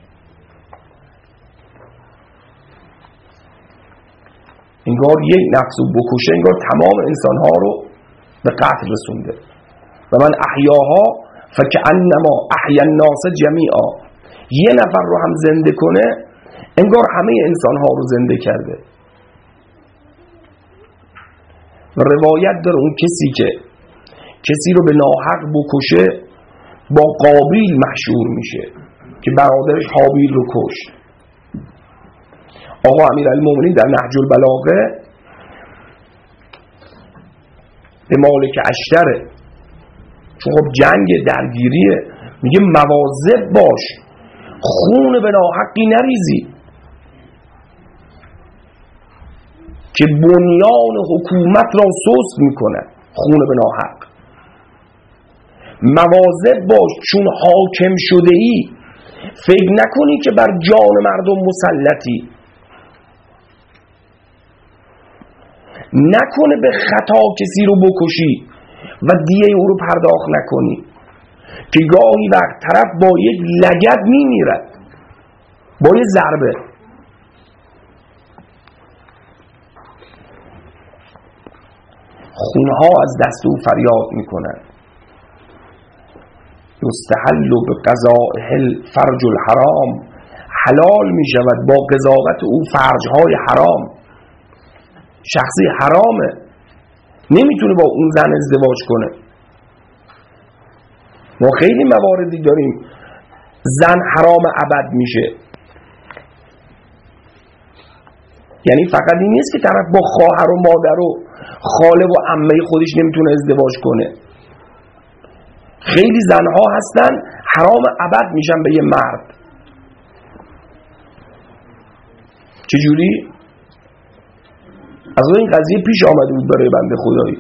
انگار یک نفس رو بکشه انگار تمام انسانها رو به قتل رسونده. و من احیاها فکأنما احیا الناس جمیعا، یه نفر رو هم زنده کنه انگار همه انسانها رو زنده کرده. و روایت داره اون کسی که کسی رو به ناحق بکشه با قابیل محشور میشه که برادرش حابیل رو کشت. آقا امیرالمومنین در نهج البلاغه به مالک اشتره، چون خب جنگ درگیریه، میگه مواظب باش خون به ناحقی نریزی که بنیان حکومت را سست میکنه. خون به ناحق مواظب باش، چون حاکم شده ای فکر نکنی که بر جان مردم مسلطی، نکنه به خطا کسی رو بکشی و دیه او رو پرداخت نکنی که گاهی وقت طرف با یک لگد میمیرد، با یک ضربه. خونها از دست او فریاد میکنن. یستحل بقضاء الفرج الحرام، حلال میشود با قضاوت او فرجهای حرام. شخصی حرامه، نمیتونه با اون زن ازدواج کنه. ما خیلی مواردی داریم زن حرام ابد میشه. یعنی فقط این نیست که طرف با خواهر و مادر و خاله و عمه خودش نمیتونه ازدواج کنه. خیلی زنها هستن حرام ابد میشن به یه مرد. چجوری؟ از این قضیه پیش آمده بود برای بنده خدایی.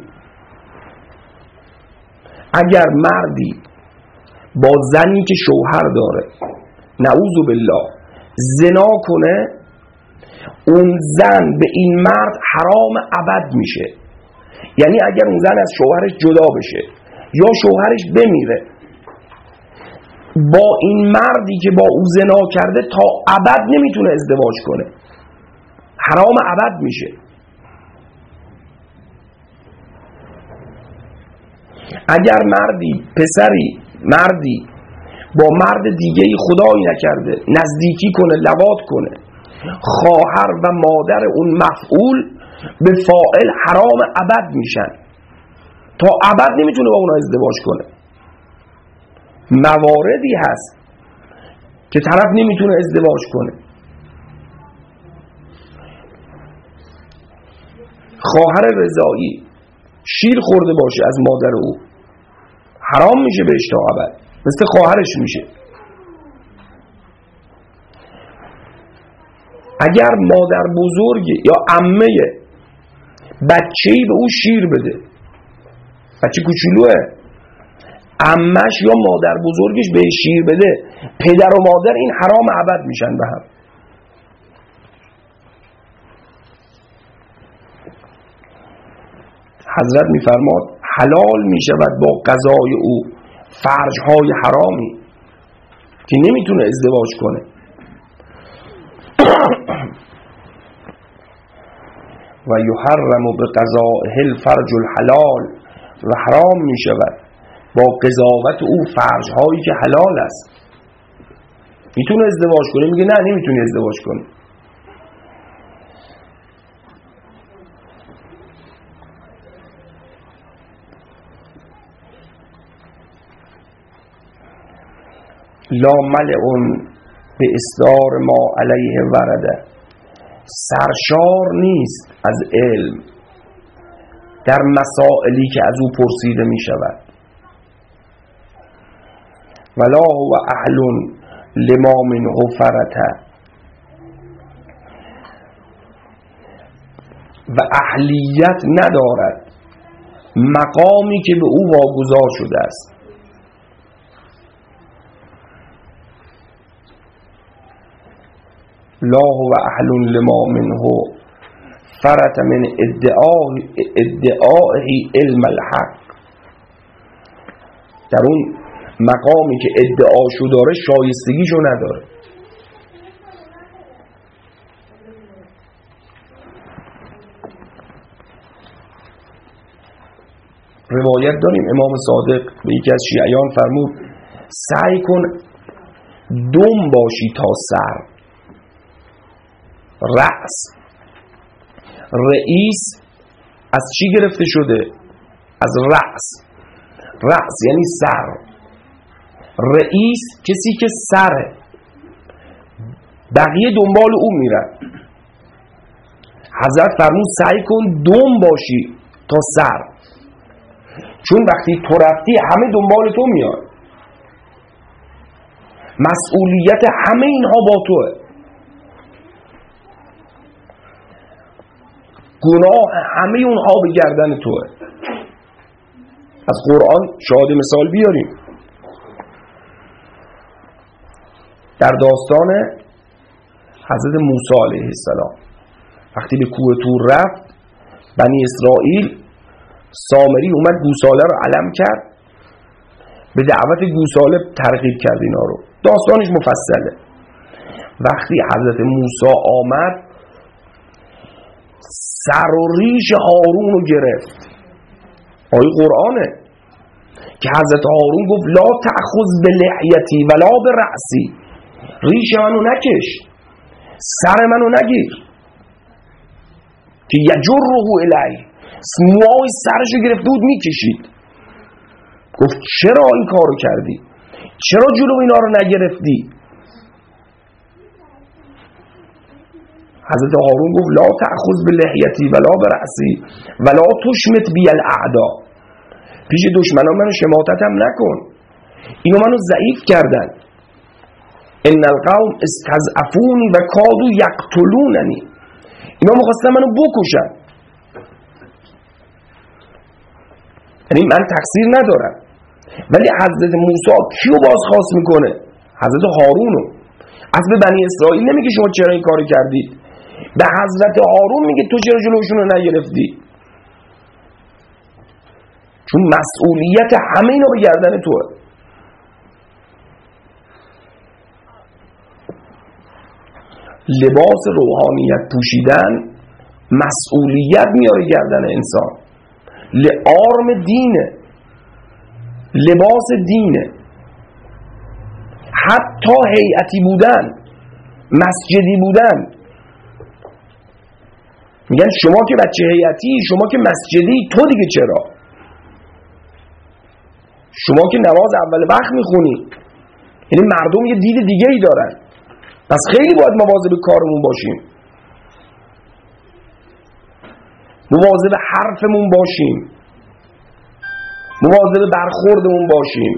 اگر مردی با زنی که شوهر داره نعوذ بالله زنا کنه، اون زن به این مرد حرام ابد میشه. یعنی اگر اون زن از شوهرش جدا بشه یا شوهرش بمیره، با این مردی که با او زنا کرده تا ابد نمیتونه ازدواج کنه، حرام ابد میشه. اگر مردی پسری مردی با مرد دیگه‌ای خدایی نکرده نزدیکی کنه، لواط کنه، خواهر و مادر اون مفعول به فاعل حرام ابد میشن، تا ابد نمیتونه با اونا ازدواج کنه. مواردی هست که طرف نمیتونه ازدواج کنه. خواهر رضایی شیر خورده باشه از مادر او، حرام میشه بهش تا ابد، مثل خواهرش میشه. اگر مادر بزرگ یا عمه بچه‌ای به او شیر بده، بچه کوچولوه، عمش یا مادر بزرگش به شیر بده، پدر و مادر این حرام ابد میشن به هم. حضرت میفرماد حلال میشود با قضای او فرجهای حرامی که نمیتونه ازدواج کنه. و یحرم بقضائه الفرج الحلال، و حرام میشود با قضاوت او فرجهایی که حلال است. میتونه ازدواج کنه، میگه نه نمیتونی ازدواج کنه. لا ملعون به اصدار ما علیه ورده، سرشار نیست از علم در مسائلی که از او پرسیده می شود. ولا هو اهل لما منه فرته، و اهلیت ندارد مقامی که به او واگذار شده است. لا هو اهل لما منه فرت من ادعای علم الحق، در اون مقامی که ادعاشو داره شایستگیشو نداره. روایت داریم امام صادق به یکی از شیعیان فرمود سعی کن دم باشی تا سر. رأس، رئیس از چی گرفته شده؟ از رأس. رأس یعنی سر. رئیس کسی که سره، بقیه دنبال او میرن. حضرت فرمود سعی کن دم باشی تا سر، چون وقتی تو رفتی همه دنبال تو میان، مسئولیت همه اینها با توه، گناه همه اونها به گردن توه. از قرآن شاهد مثال بیاریم. در داستان حضرت موسی علیه السلام وقتی به کوه طور رفت، بنی اسرائیل، سامری اومد گوساله رو علم کرد، به دعوت گوساله ترغیب کرد اینا رو. داستانش مفصله. وقتی حضرت موسی آمد سر و ریش هارون رو گرفت. آیه قرآنه که حضرت هارون گفت لا تأخذ بلحیتی ولا برأسی، ریش منو نکش، سر منو نگیر، که یجره الی، موهای سرشو گرفته بود میکشید. گفت چرا این کارو کردی؟ چرا جلو اینا رو نگرفتی؟ حضرت هارون گفت لا تأخذ بلحیتی ولا برأسی ولا تشمت بی الاعدا، پیش دشمنان منو شماتتم نکن، اینو منو ضعیف کردن. ان القوم استضعفونی و کادوا یقتلوننی، اینا می‌خواستن منو بکشن. یعنی من تقصیر ندارم، ولی حضرت موسی کیو بازخواست میکنه؟ حضرت هارونو. از به بنی اسرائیل نمیگه شما چرا این کارو کردید، به حضرت هارون میگه تو چرا جلوشون رو نگرفتی؟ چون مسئولیت همه اینا به گردن توه. لباس روحانیت پوشیدن مسئولیت میاره گردن انسان. لآرم دینه، لباس دینه. حتی هیئتی بودن، مسجدی بودن. میگن شما که بچه هیئتی، شما که مسجدی، تو دیگه چرا؟ شما که نماز اول وقت میخونی. یعنی مردم یه دید دیگه ای دارن. پس خیلی باید مواظب کارمون باشیم، مواظب حرفمون باشیم، مواظب برخوردمون باشیم.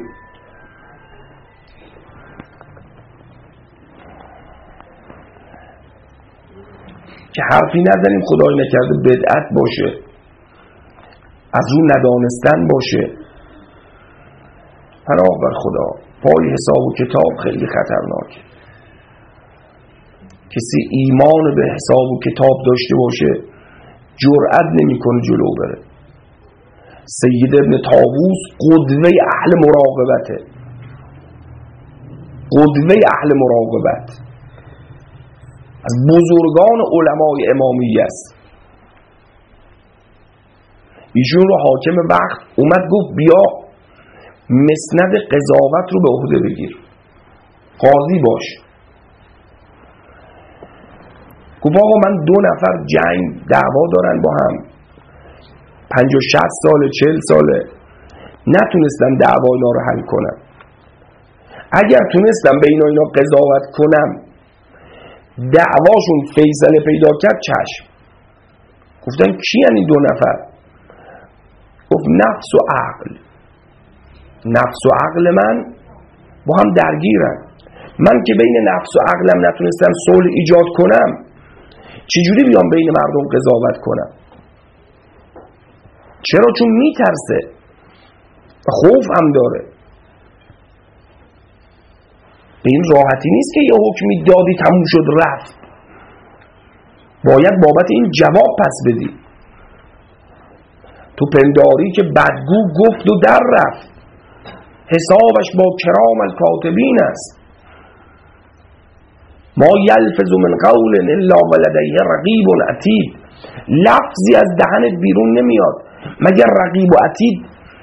که حرفی نزنیم خدای نکرده بدعت باشه، از اون ندانستن باشه. پناه بر خدا، پای حساب و کتاب خیلی خطرناکه. کسی ایمان به حساب و کتاب داشته باشه جرأت نمیکنه جلو بره. سید ابن طاووس قدوه اهل مراقبته، قدوه اهل مراقبت، از بزرگان علمای امامیه است. ایشون رو حاکم وقت اومد گفت بیا مسند قضاوت رو به عهده بگیر، قاضی باش. گفت آقا من دو نفر جنگ دعوا دارن با هم، پنج و شصت ساله چهل ساله، نتونستم دعوا اینا رو حل کنم. اگر تونستم بین اینا قضاوت کنم دعواشون فیصله پیدا کرد چشم. گفتن کی یعنی دو نفر؟ گفت نفس و عقل. نفس و عقل من با هم درگیرن. من که بین نفس و عقلم نتونستم صلح ایجاد کنم، چجوری بیام بین مردم قضاوت کنم؟ چرا؟ چون میترسه، خوف هم داره. به این راحتی نیست که یه حکمی دادی تموم شد رفت. باید بابت این جواب پس بدی. تو پنداری که بدگو گفت و در رفت، حسابش با کرام الکاتبین است. ما یلفظ من قول الا ولدیه رقیب عتید. لفظی از دهنت بیرون نمیاد مگر رقیب و عتید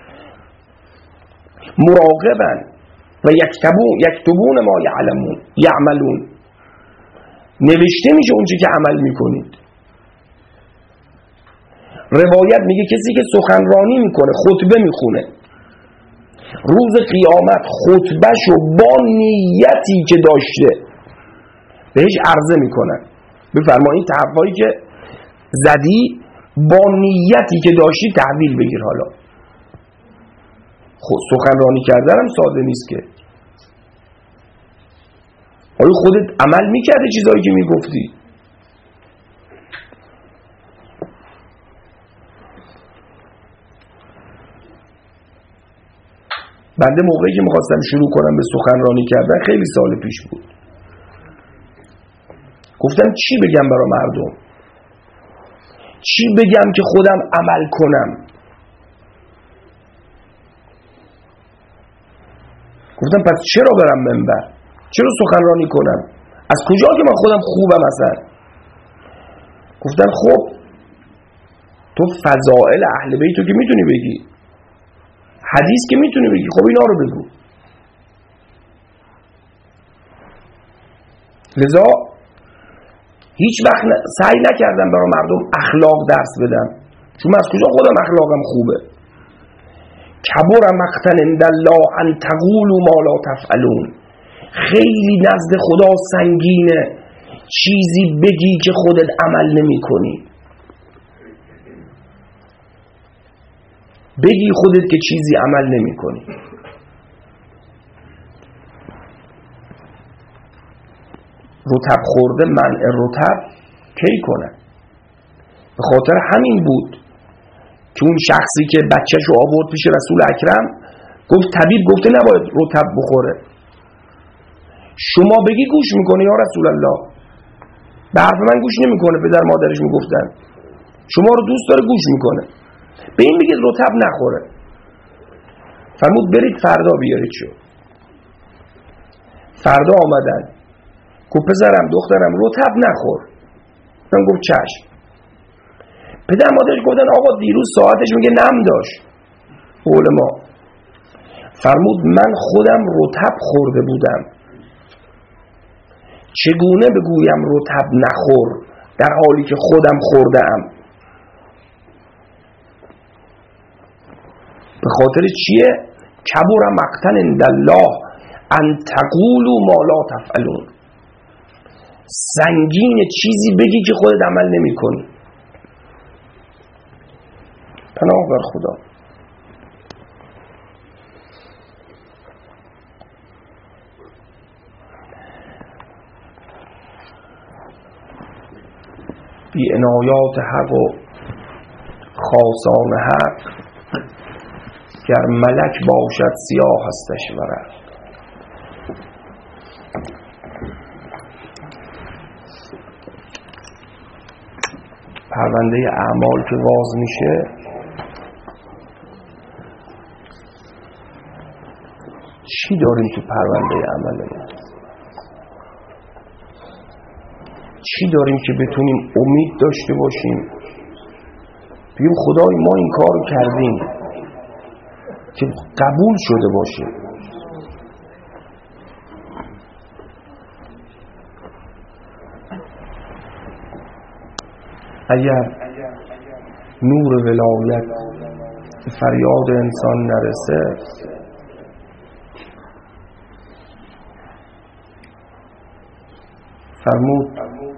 مراقبن و یکتبون یکتبون ما یعلمون یعملون. نوشته میشه اونچه که عمل میکنید. روایت میگه کسی که سخنرانی میکنه، خطبه میخونه، روز قیامت خطبهشو با نیتی که داشته بهش عرضه میکنن. بفرمایید حرفایی که زدی با نیتی که داشتی تحویل بگیر. حالا خود سخنرانی کردن هم ساده نیست که. آیا خودت عمل میکرده چیزایی که میگفتی؟ بنده موقعی که میخواستم شروع کنم به سخنرانی کردن خیلی سال پیش بود، گفتم چی بگم برای مردم، چی بگم که خودم عمل کنم. گفتم پس چرا برم منبر، چرا سخنرانی کنم، از کجا که من خودم خوبم اصلا. گفتن خب تو فضائل اهل بیتو که میتونی بگی، حدیث که میتونی بگی، خب اینا رو بگو. لذا هیچ وقت سعی نکردم برای مردم اخلاق درس بدم، چون من از کجا خودم اخلاقم خوبه. کبر مقتا عند الله ان تقولوا ما لا تفعلون. خیلی نزد خدا سنگینه چیزی بگی که خودت عمل نمی کنی. بگی خودت که چیزی عمل نمی کنی. رطب خورده منع رطب کی کنه؟ به خاطر همین بود که اون شخصی که بچه‌شو آورد پیش رسول اکرم گفت طبیب گفته نباید رطب بخوره. شما بگی گوش میکنه یا رسول الله؟ به حرف من گوش نمیکنه، پدر مادرش میگفتن. شما رو دوست داره گوش میکنه. به این بگید رطب نخوره. فرمود برید فردا بیارید شو. فردا آمدن گفت پسرم دخترم رطب نخور. من گفت چشم. پدر مادرش گفتن آقا دیروز ساعتش میگه نم داشت. قول ما. فرمود من خودم رطب خورده بودم، چگونه بگویم رطب نخور در حالی که خودم خوردم؟ به خاطر چیه؟ کبر مقتا عند الله ان تقولوا ما لا تفعلون. سنگین چیزی بگی که خودت عمل نمی کنی. پناه بر خدا. بی عنایات حق و خاصان حق، گر ملک باشد سیاه هستش ورق. پرونده اعمال که واز میشه چی داریم تو پرونده عملمون؟ چی داریم که بتونیم امید داشته باشیم بگیم خدای ما این کار کردیم که قبول شده باشه؟ اگر نور ولایت به فریاد انسان نرسه، فرمود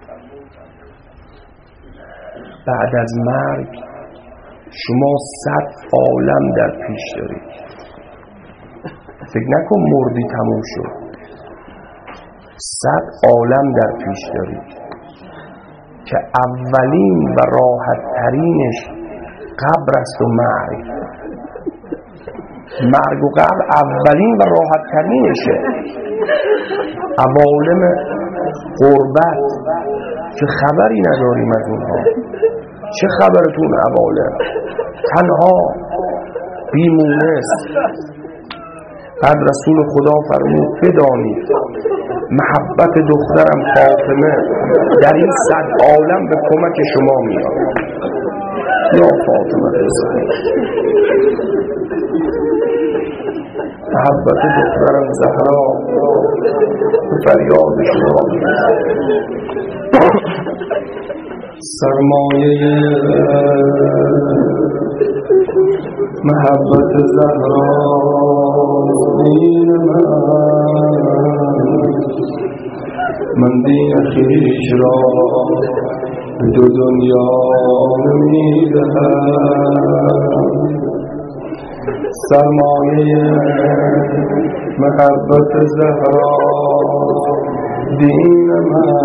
بعد از مرگ شما صد عالم در پیش دارید. فکر نکن مردی تموم شد. صد عالم در پیش دارید که اولین و راحت ترینش قبر است و مرگ. مرگ و قبر اولین و راحت ترینشه. عوالم غربت که خبری نداریم از اونها. چه خبرتون عوالم؟ تنها، بیمونس. بعد رسول خدا فرمود بدانید محبت دخترم فاطمه در این صد عالم به کمک شما میاد. یا فاطمه رسول، محبت دخترم زهرا به فریاد شما میاد. سرمایه محبت زهرا دین من، من دین خویش را به دو دنیا نمیدهم. سرمایه محبت زهرا دین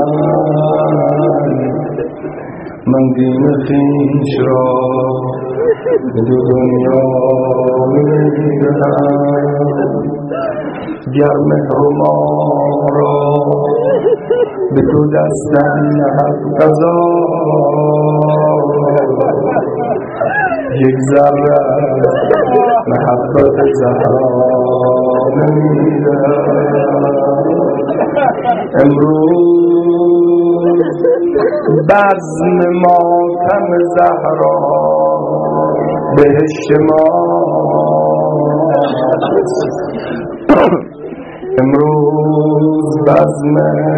من، من دین خویش را به دو دنیا میدهم. گر مهر ما را به تو دستم نهد قضا، یک ذره محبت زهرا نمیدهم. امروز بزم ماتم زهرا بهشت ما، امروز بزم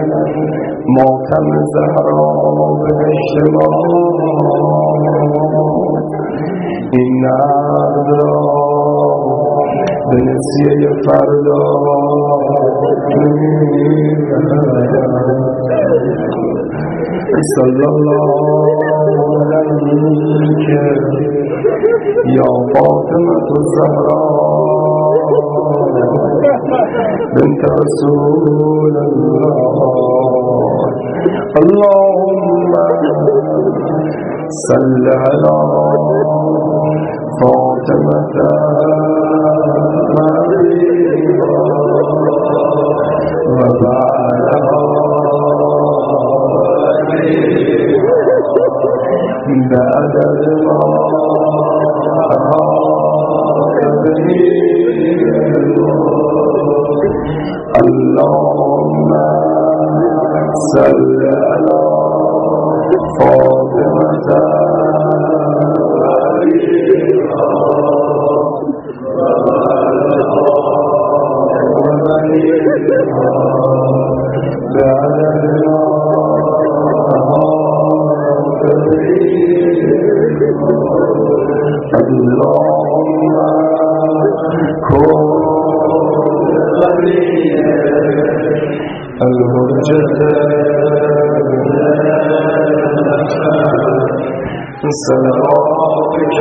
ماتم زهرا بهشت ما. این نرد را به نسیه فردا صلی الله علیک یا فاطمه الزهرا بنت رسول الله. اللهم صل علی فاطمه و بعدها بعد ما اللهم صل على فاطمة وعليها ومليها بعدنا اللهم كن وليا المرجى صلواتك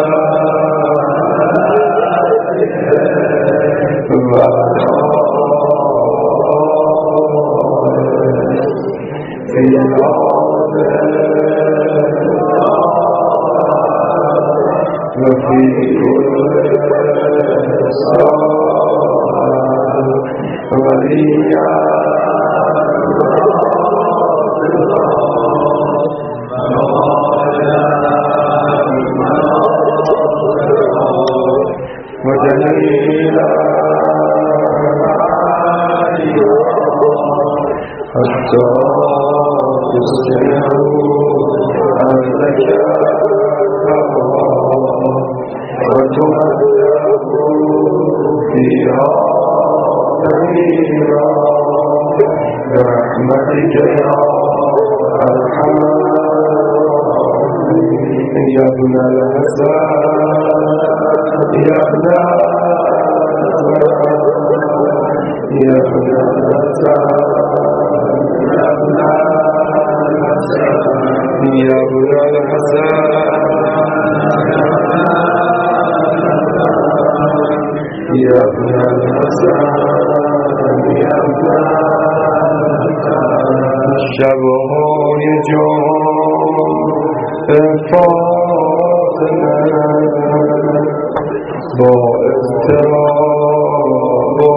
في الأرض وفي كل صلاة وليا وجليلا حتى تسجنوا أهلك وتمتعوا فيها كثيرا برحمتك يا أرحم الراحمين يا ابن الحسن يا ابن يا ابن الحسن يا ابن يا ابن الحسن يا ابن الحسن يا ابن شبهای جان فاطمه با اضطراب و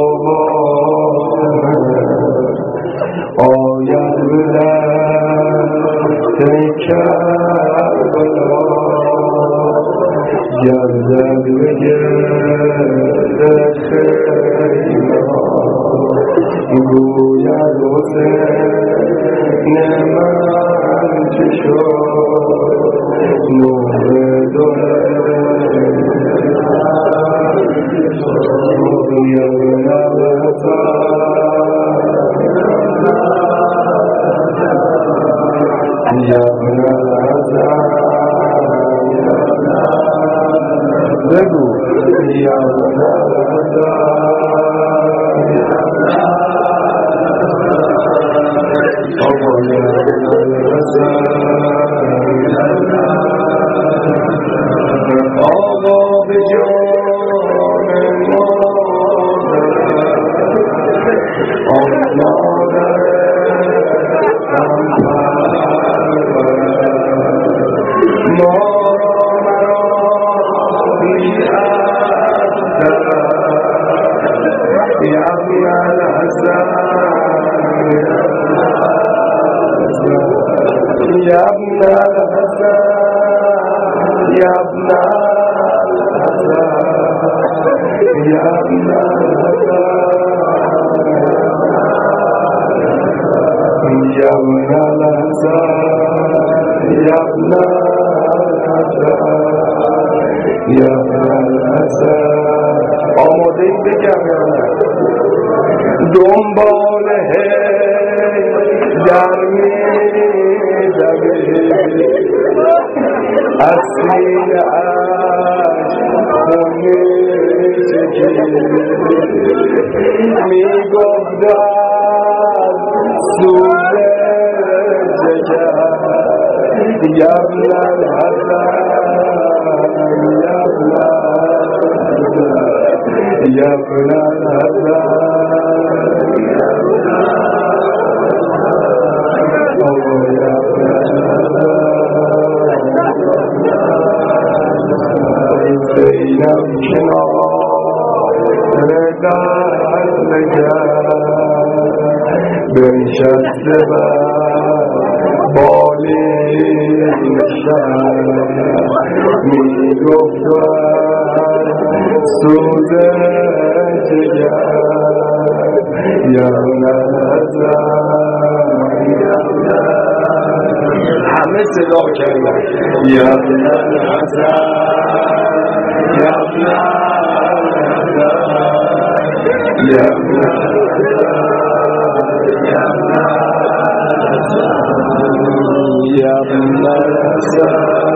آید بلد کربلا گردد به گرد خیمه گوید حسین من چه شد نور دوله یا ابن الحسن یا ابن الحسن بگو یا ابن الحسن آقا به جان مادر ما يا ابن الحسن يا ابن الحسن يا ابن الحسن يا ابن الحسن يا ابن الحسن يا ابن الحسن يا ابن الحسن آماده این بگم دنبال در می‌دوه اصیل عشق خونه چکید میگفتن سوز جگر یا ابن الحسن یا ابن یا ابن الحسن زینب کنار دست نگرد بنشسته بر بالین شب میگفتن سوز جگر یا ابن الحسن همه صدا کردن یا ابن الحسن یا ابن الحسن یا ابن الحسن یا ابن الحسن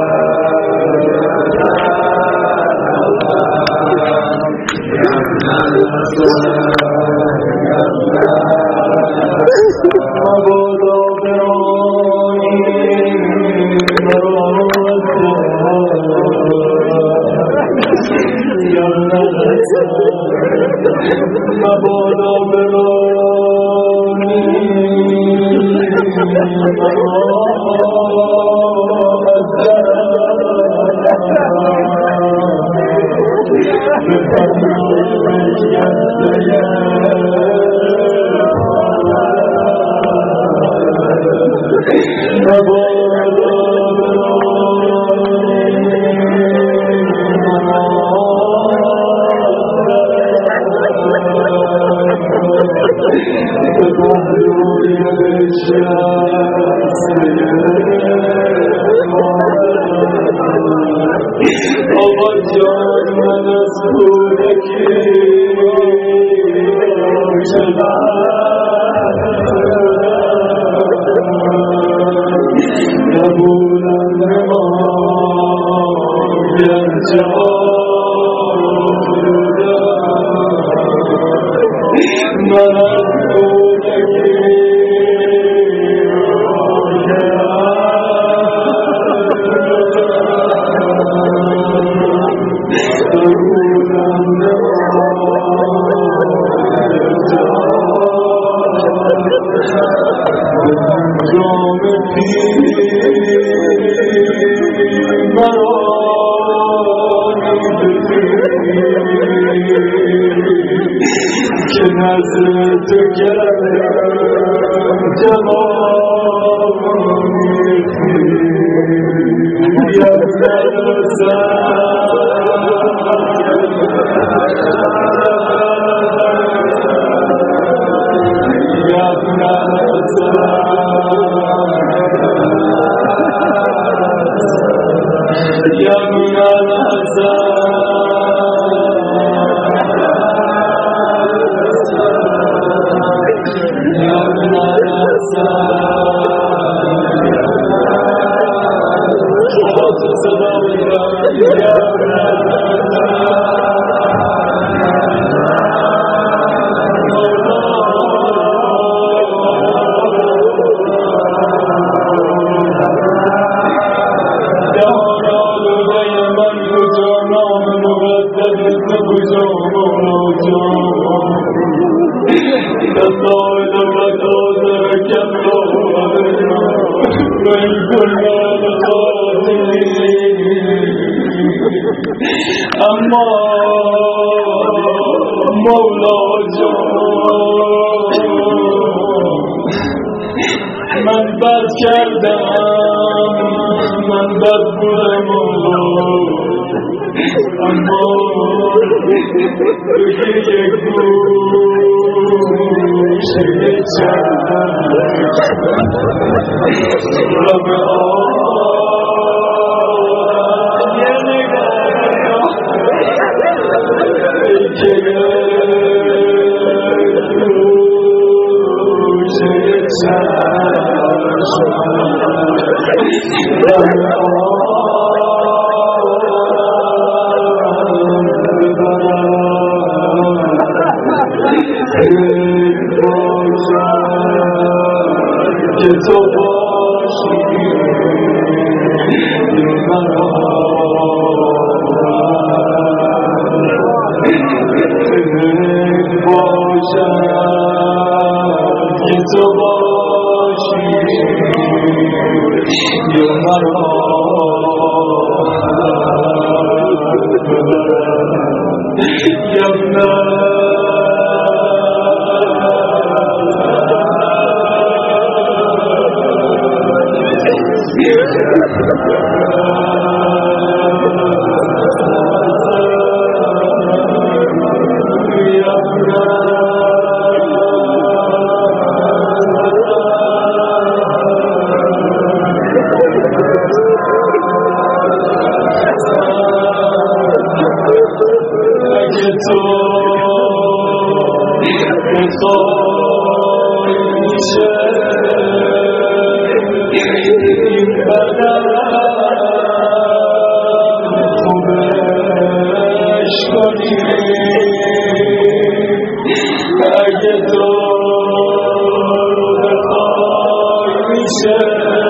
میشه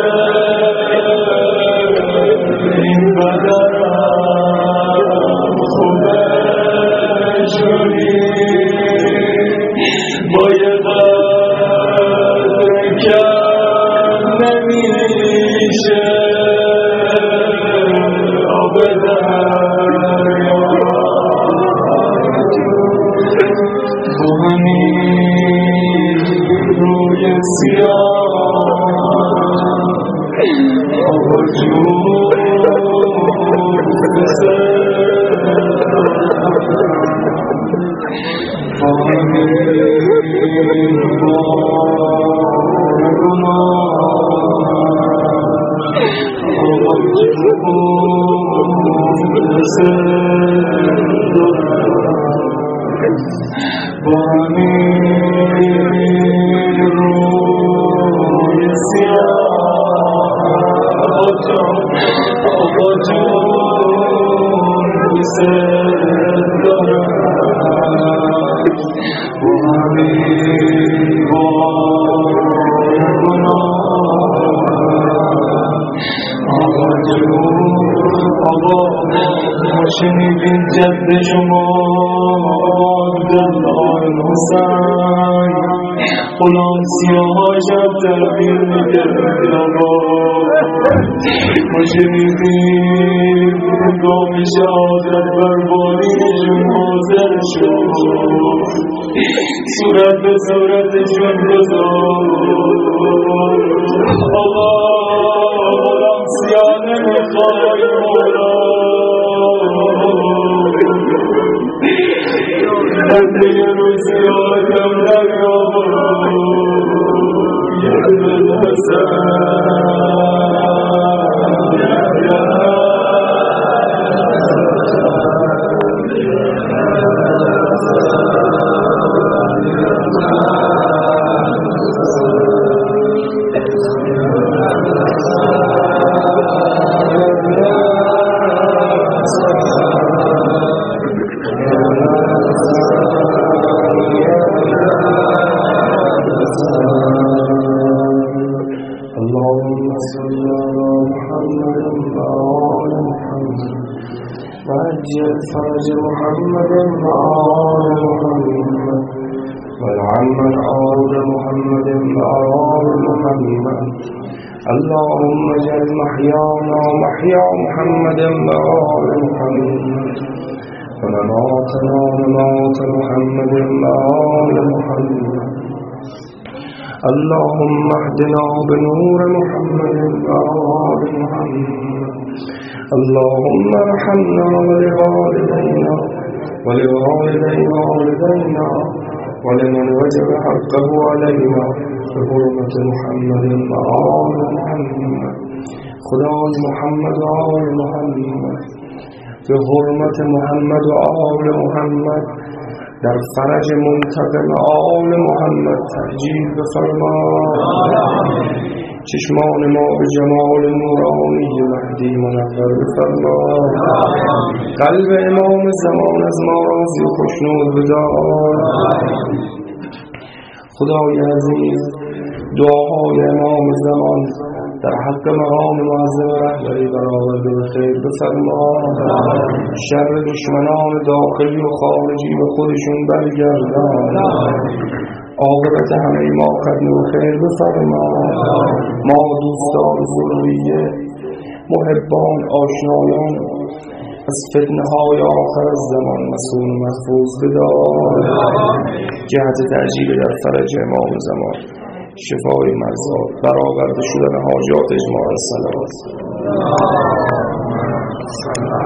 این بدنم خوبه جونی با یه قدر کم نمیشه آب دریا با همین روی سیاه آقا جون شنیدین جد شما عبدالله حسین غلام سیاه شب تبدیل میگه آقا ما شنیدین گام شهادت برباریشون حاضر شد صورت به صورتشون گذار آقا غلام سیاه نمیخوای مولا بنده یه روزی آدم نگاه یه دل فرج محمد وآل محمد والعمل آل محمد وآل محمد اللهم اجعل محيانا محيا محمد وآل محمد ومماتنا ممات محمد وآل محمد اللهم اهدنا بنور محمد وآل محمد اللهم ارحمنا ولوالدينا ولوالدي والدينا ولمن وجب حقه علينا بحرمة محمد وآل محمد خدای محمد و آل محمد به حرمت محمد و آل محمد در فرج منتقم آل محمد تأجیل بفرما چشمان ما به جمال نورانی مهدی منور بفرما قلب امام زمان از ما راضی و خوشنود بدار خدای عزیز دعاهای امام زمان در حق مقام معظم رهبری برآورده به خیر بفرما شر دشمنان داخلی و خارجی به خودشون برگردان عاقبت همه ما قدر و خیر بفرما ما دوستان ذریه محبان آشنایان از فتنه های آخر از زمان مسئول و محفوظ بدار جهت تعجیل در فرج امام زمان شفای مرضا برآورده شدن حاجات اجماع الصلوات